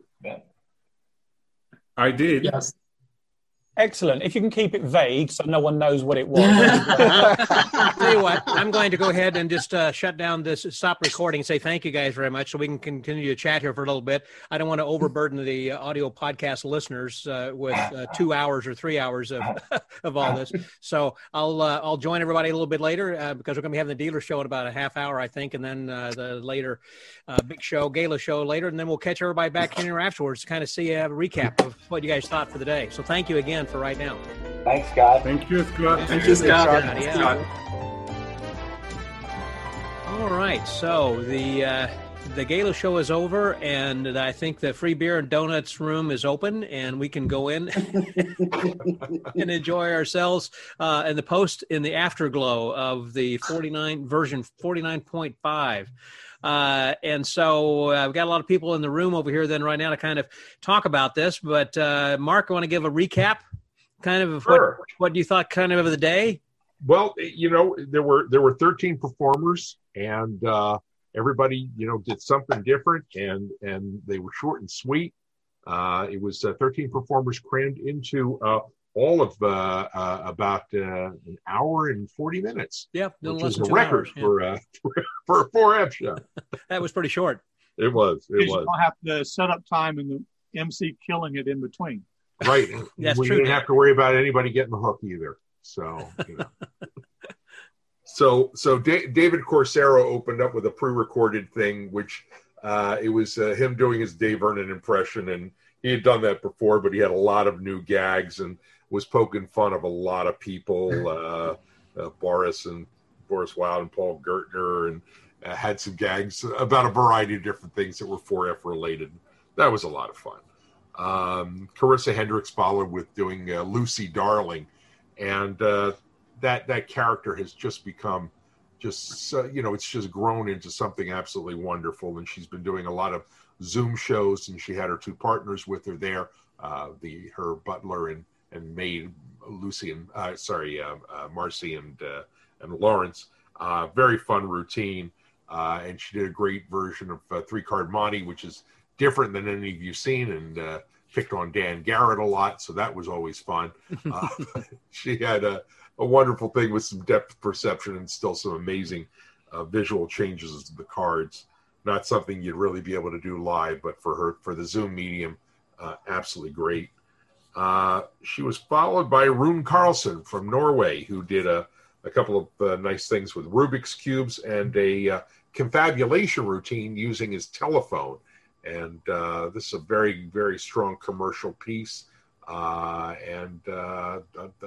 I did. Yes. Excellent. If you can keep it vague so no one knows what it was. Tell you what, I'm going to go ahead and just uh, shut down this, stop recording, and say thank you guys very much so we can continue to chat here for a little bit. I don't want to overburden the uh, audio podcast listeners uh, with uh, two hours or three hours of of all this. So I'll uh, I'll join everybody a little bit later uh, because we're going to be having the dealer show in about a half hour, I think, and then uh, the later uh, big show, gala show later, and then we'll catch everybody back in here afterwards to kind of see a recap of what you guys thought for the day. So thank you again for right now. Thanks, Scott. Thank you, Scott. Thank you, Scott. Scott, yeah. Scott. All right, so the uh, the gala show is over, and I think the free beer and donuts room is open, and we can go in and enjoy ourselves uh, in the post in the afterglow of the forty-nine version forty-nine point five. Uh, and so uh, we've got a lot of people in the room over here then right now to kind of talk about this. But uh, Mark, I want to give a recap kind of Sure. what, what you thought kind of of the day. Well, you know, there were there were thirteen performers, and uh, everybody, you know, did something different, and and they were short and sweet. Uh, it was uh, thirteen performers crammed into uh, all of uh, uh, about uh, an hour and forty minutes. Yeah, which less is than a two record hours, yeah. for uh, for a four F show. That was pretty short. It was. It You was. don't have the setup time and the M C killing it in between. Right. That's we true, didn't Dan. have to worry about anybody getting the hook either. So, you know. so, so Da- David Corsaro opened up with a pre-recorded thing, which uh, it was uh, him doing his Dave Vernon impression, and he had done that before, but he had a lot of new gags and was poking fun of a lot of people, uh, uh, Boris and Boris Wilde and Paul Gertner, and uh, had some gags about a variety of different things that were four F related. That was a lot of fun. Um, Carissa Hendricks followed with doing uh, Lucy Darling, and uh, that that character has just become just uh, you know it's just grown into something absolutely wonderful. And she's been doing a lot of Zoom shows, and she had her two partners with her there, uh, the her butler and and maid Lucy and uh, sorry uh, uh, Marcy and uh, and Lawrence. Uh, very fun routine, uh, and she did a great version of uh, Three Card Monte, which is different than any of you've seen, and uh, picked on Dan Garrett a lot, so that was always fun. Uh, she had a, a wonderful thing with some depth perception and still some amazing uh, visual changes to the cards. Not something you'd really be able to do live, but for her, for the Zoom medium, uh, absolutely great. Uh, she was followed by Rune Carlson from Norway, who did a, a couple of uh, nice things with Rubik's Cubes and a uh, confabulation routine using his telephone. And uh, this is a very, very strong commercial piece. Uh, and uh,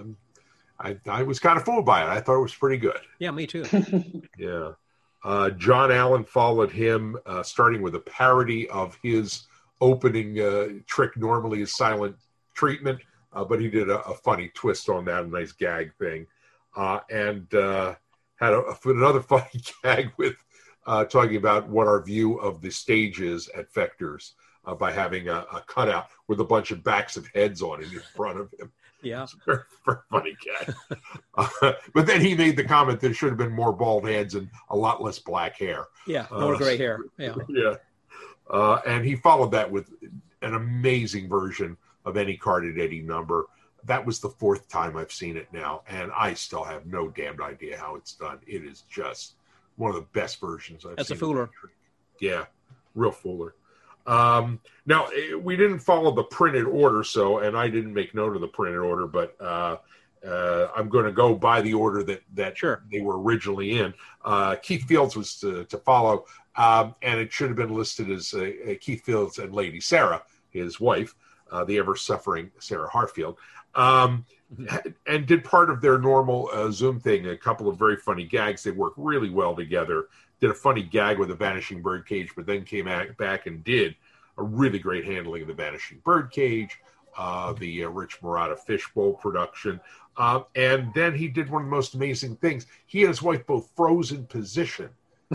I, I was kind of fooled by it. I thought it was pretty good. Yeah, me too. Yeah. Uh, John Allen followed him, uh, starting with a parody of his opening uh, trick, normally is silent treatment, uh, but he did a, a funny twist on that, a nice gag thing. Uh, and uh, had a, a, another funny gag with uh, talking about what our view of the stage is at Fechter's uh, by having a, a cutout with a bunch of backs of heads on it in front of him. Yeah. It's a very, very funny gag. uh, but then he made the comment that it should have been more bald heads and a lot less black hair. Yeah, more uh, gray hair. Yeah. Yeah. Uh, and he followed that with an amazing version of Any Card at Any Number. That was the fourth time I've seen it now, and I still have no damned idea how it's done. It is just one of the best versions I've That's seen. a fooler. Yeah, real fooler. Um, now, we didn't follow the printed order, so, and I didn't make note of the printed order, but uh, uh, I'm going to go by the order that, that sure. they were originally in. Uh, Keith Fields was to, to follow, um, and it should have been listed as uh, uh, Keith Fields and Lady Sarah, his wife, uh, the ever-suffering Sarah Hartfield, um, and did part of their normal uh, Zoom thing, a couple of very funny gags. They work really well together. Did a funny gag with the Vanishing Birdcage, but then came back and did a really great handling of the Vanishing Birdcage, uh, the uh, Rich Murata Fishbowl production. Uh, and then he did one of the most amazing things. He and his wife both froze in position.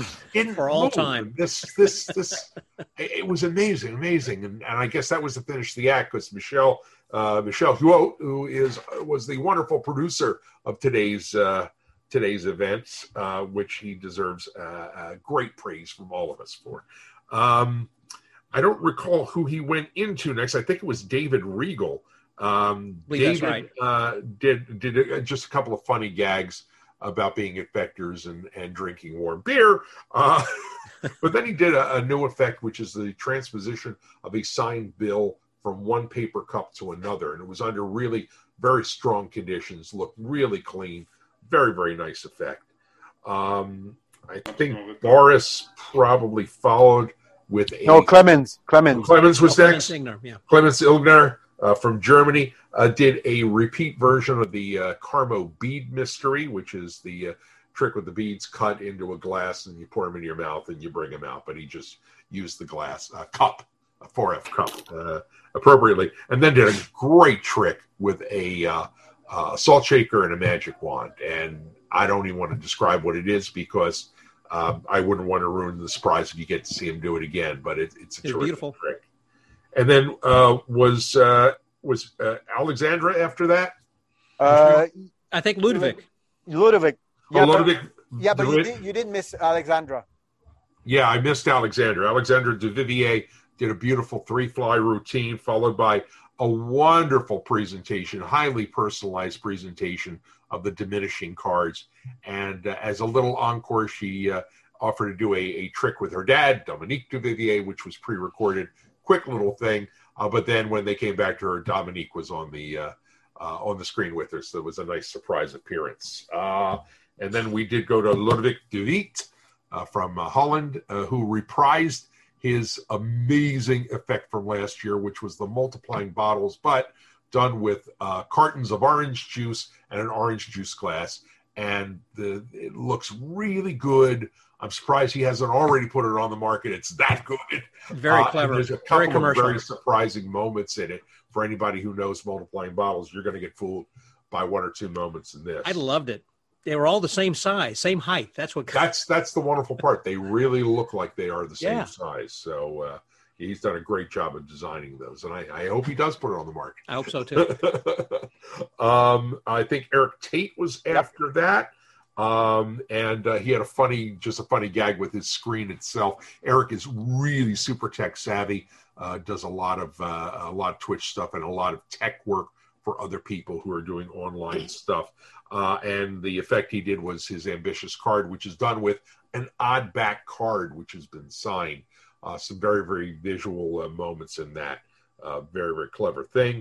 In For all time. This, this, this, it was amazing, amazing. And, and I guess that was to finish the act because Michelle, uh, Michelle Huot, who is, was the wonderful producer of today's, uh, today's events, uh, which he deserves uh, uh, great praise from all of us for. Um, I don't recall who he went into next. I think it was David Regal. Um, David right. uh, did did just a couple of funny gags about being at Fechter's and, and drinking warm beer. Uh, but then he did a, a new effect, which is the transposition of a signed bill from one paper cup to another. And it was under really very strong conditions, looked really clean. Very, very nice effect. Um, I think Boris probably followed with a... No, Clemens. Clemens. Clemens was oh, next. Clemens Igner, yeah. Clemens Ilgner uh, from Germany uh, did a repeat version of the uh, Carmo bead mystery, which is the uh, trick with the beads cut into a glass and you pour them in your mouth and you bring them out. But he just used the glass uh, cup, a four F cup, uh, appropriately. And then did a great trick with a... Uh, Uh, a salt shaker and a magic wand, and I don't even want to describe what it is because um, I wouldn't want to ruin the surprise if you get to see him do it again. But it, it's a It's terrific beautiful. trick. And then uh, was uh, was uh, Alexandra after that? Uh, I think Ludovic. Ludovic. Oh, Yeah, Ludovic. but, yeah, but you, Ludovic? did, you didn't miss Alexandra. Yeah, I missed Alexandra. Alexandra Duvivier did a beautiful three fly routine followed by a wonderful presentation, highly personalized presentation of the diminishing cards. And uh, as a little encore, she uh, offered to do a, a trick with her dad, Dominique Duvivier, which was pre-recorded. Quick little thing. Uh, but then when they came back to her, Dominique was on the uh, uh, on the screen with her. So it was a nice surprise appearance. Uh, and then we did go to Ludovic de Wiet uh, from uh, Holland, uh, who reprised his amazing effect from last year, which was the multiplying bottles, but done with uh, cartons of orange juice and an orange juice glass. And the, it looks really good. I'm surprised he hasn't already put it on the market. It's that good. Very Uh, clever. There's a Very couple commercial. of very surprising moments in it. For anybody who knows multiplying bottles, you're going to get fooled by one or two moments in this. I loved it. They were all the same size, same height. That's what. That's that's the wonderful part. They really look like they are the same Yeah. size. So uh, he's done a great job of designing those, and I, I hope he does put it on the market. I hope so too. um, I think Eric Tate was after that. Um, and uh, he had a funny, just a funny gag with his screen itself. Eric is really super tech savvy, uh, does a lot of uh, a lot of Twitch stuff and a lot of tech work for other people who are doing online stuff. Uh, and the effect he did was his ambitious card, which is done with an odd back card, which has been signed. Uh, some very, very visual uh, moments in that. Uh, very, very clever thing.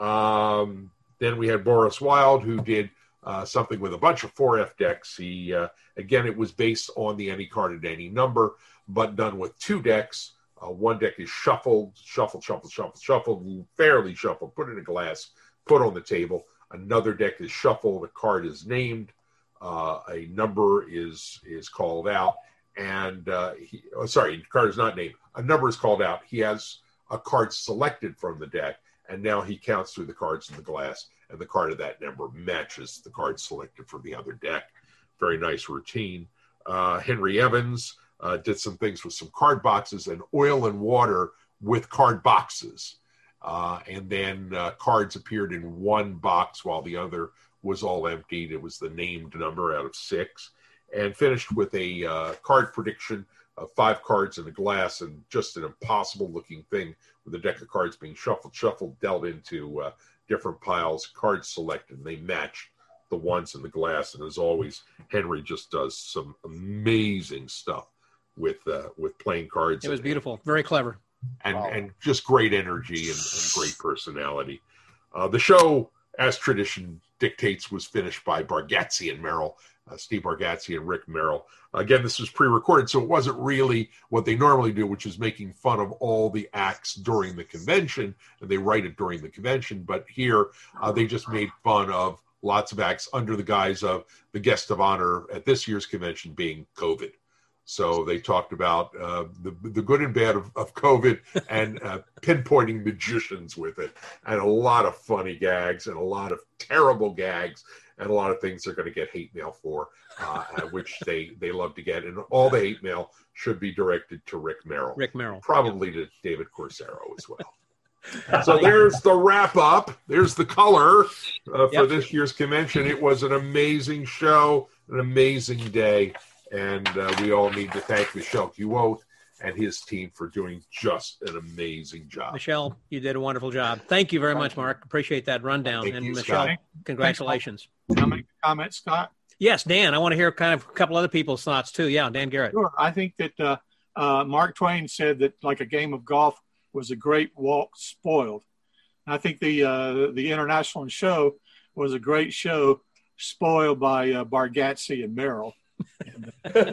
Um, then we had Boris Wild, who did uh, something with a bunch of four F decks. He uh, again, it was based on the any card at any number, but done with two decks. Uh, one deck is shuffled, shuffled, shuffled, shuffled, shuffled, fairly shuffled, put in a glass, put on the table. Another deck is shuffled, a card is named, uh, a number is is called out, and uh, he, oh, sorry, the card is not named. A number is called out. He has a card selected from the deck, and now he counts through the cards in the glass, and the card of that number matches the card selected from the other deck. Very nice routine. Uh, Henry Evans uh, did some things with some card boxes and oil and water with card boxes. Uh, and then uh, cards appeared in one box while the other was all emptied. It was the named number out of six. And finished with a uh, card prediction of five cards in a glass, and just an impossible looking thing with a deck of cards being shuffled, shuffled, dealt into uh, different piles, cards selected, and they match the ones in the glass. And as always, Henry just does some amazing stuff with uh, with playing cards. It was and, beautiful. Very clever. And, wow. and just great energy and, and great personality. Uh, the show, as tradition dictates, was finished by Bargatze and Merrill, uh, Steve Bargatze and Rick Merrill. Again, this was pre-recorded, so it wasn't really what they normally do, which is making fun of all the acts during the convention, and they write it during the convention. But here, uh, they just made fun of lots of acts under the guise of the guest of honor at this year's convention being COVID. So they talked about uh, the the good and bad of, of COVID and uh, pinpointing magicians with it, and a lot of funny gags and a lot of terrible gags and a lot of things they're going to get hate mail for, uh, which they, they love to get. And all the hate mail should be directed to Rick Merrill. Rick Merrill. Probably to David Corsaro as well. So there's the wrap up. There's the color uh, for yep. this year's convention. It was an amazing show, an amazing day. And uh, we all need to thank Michel Guillotte and his team for doing just an amazing job. Michel, you did a wonderful job. Thank you very much, Mark. Appreciate that rundown. Thank and you, Michel, Scott. congratulations. Can I make a comment, Scott? Yes, Dan. I want to hear kind of a couple other people's thoughts too. Yeah, Dan Garrett. Sure. I think that uh, uh, Mark Twain said that like a game of golf was a great walk spoiled. And I think the uh, the international show was a great show spoiled by uh, Bargatze and Merrill. And,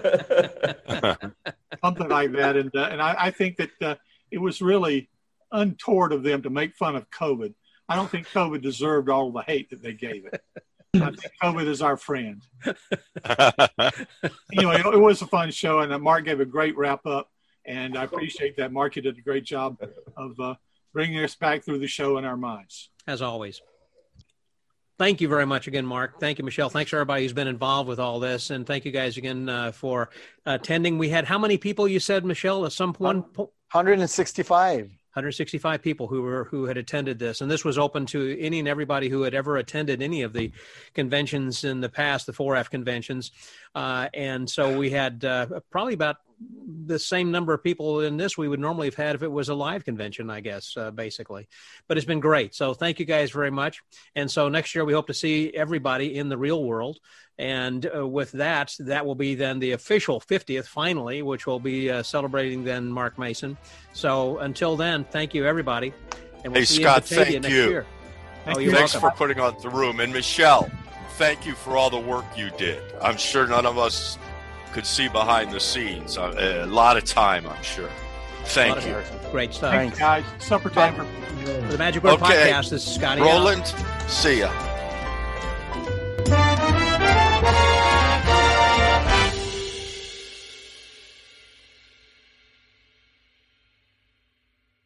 uh, something like that. And, uh, and I, I think that uh, it was really untoward of them to make fun of COVID. I don't think COVID deserved all the hate that they gave it. I think COVID is our friend. Anyway, it was a fun show, and Mark gave a great wrap up, and I appreciate that. Mark, you did a great job of uh, bringing us back through the show in our minds. As always. Thank you very much again, Mark. Thank you, Michelle. Thanks to everybody who's been involved with all this. And thank you guys again uh, for attending. We had how many people, you said, Michelle, at some point? one hundred sixty-five. one hundred sixty-five people who were who had attended this, and this was open to any and everybody who had ever attended any of the conventions in the past, the four F conventions, uh, and so we had uh, probably about the same number of people in this we would normally have had if it was a live convention, I guess, uh, basically. But it's been great. So thank you guys very much. And so next year we hope to see everybody in the real world. And uh, with that, that will be then the official fiftieth finally, which will be uh, celebrating then Mark Mason. So until then, thank you, everybody. And we'll hey, see Scott, you in thank next you. Year. Thank oh, you. Thanks welcome. for putting on the room. And Michelle, thank you for all the work you did. I'm sure none of us could see behind the scenes. Uh, a lot of time, I'm sure. Thank you. Great stuff. Thanks, guys. Supper time for the Magic Word okay. Podcast. This is Scotty. Roland, out. see ya.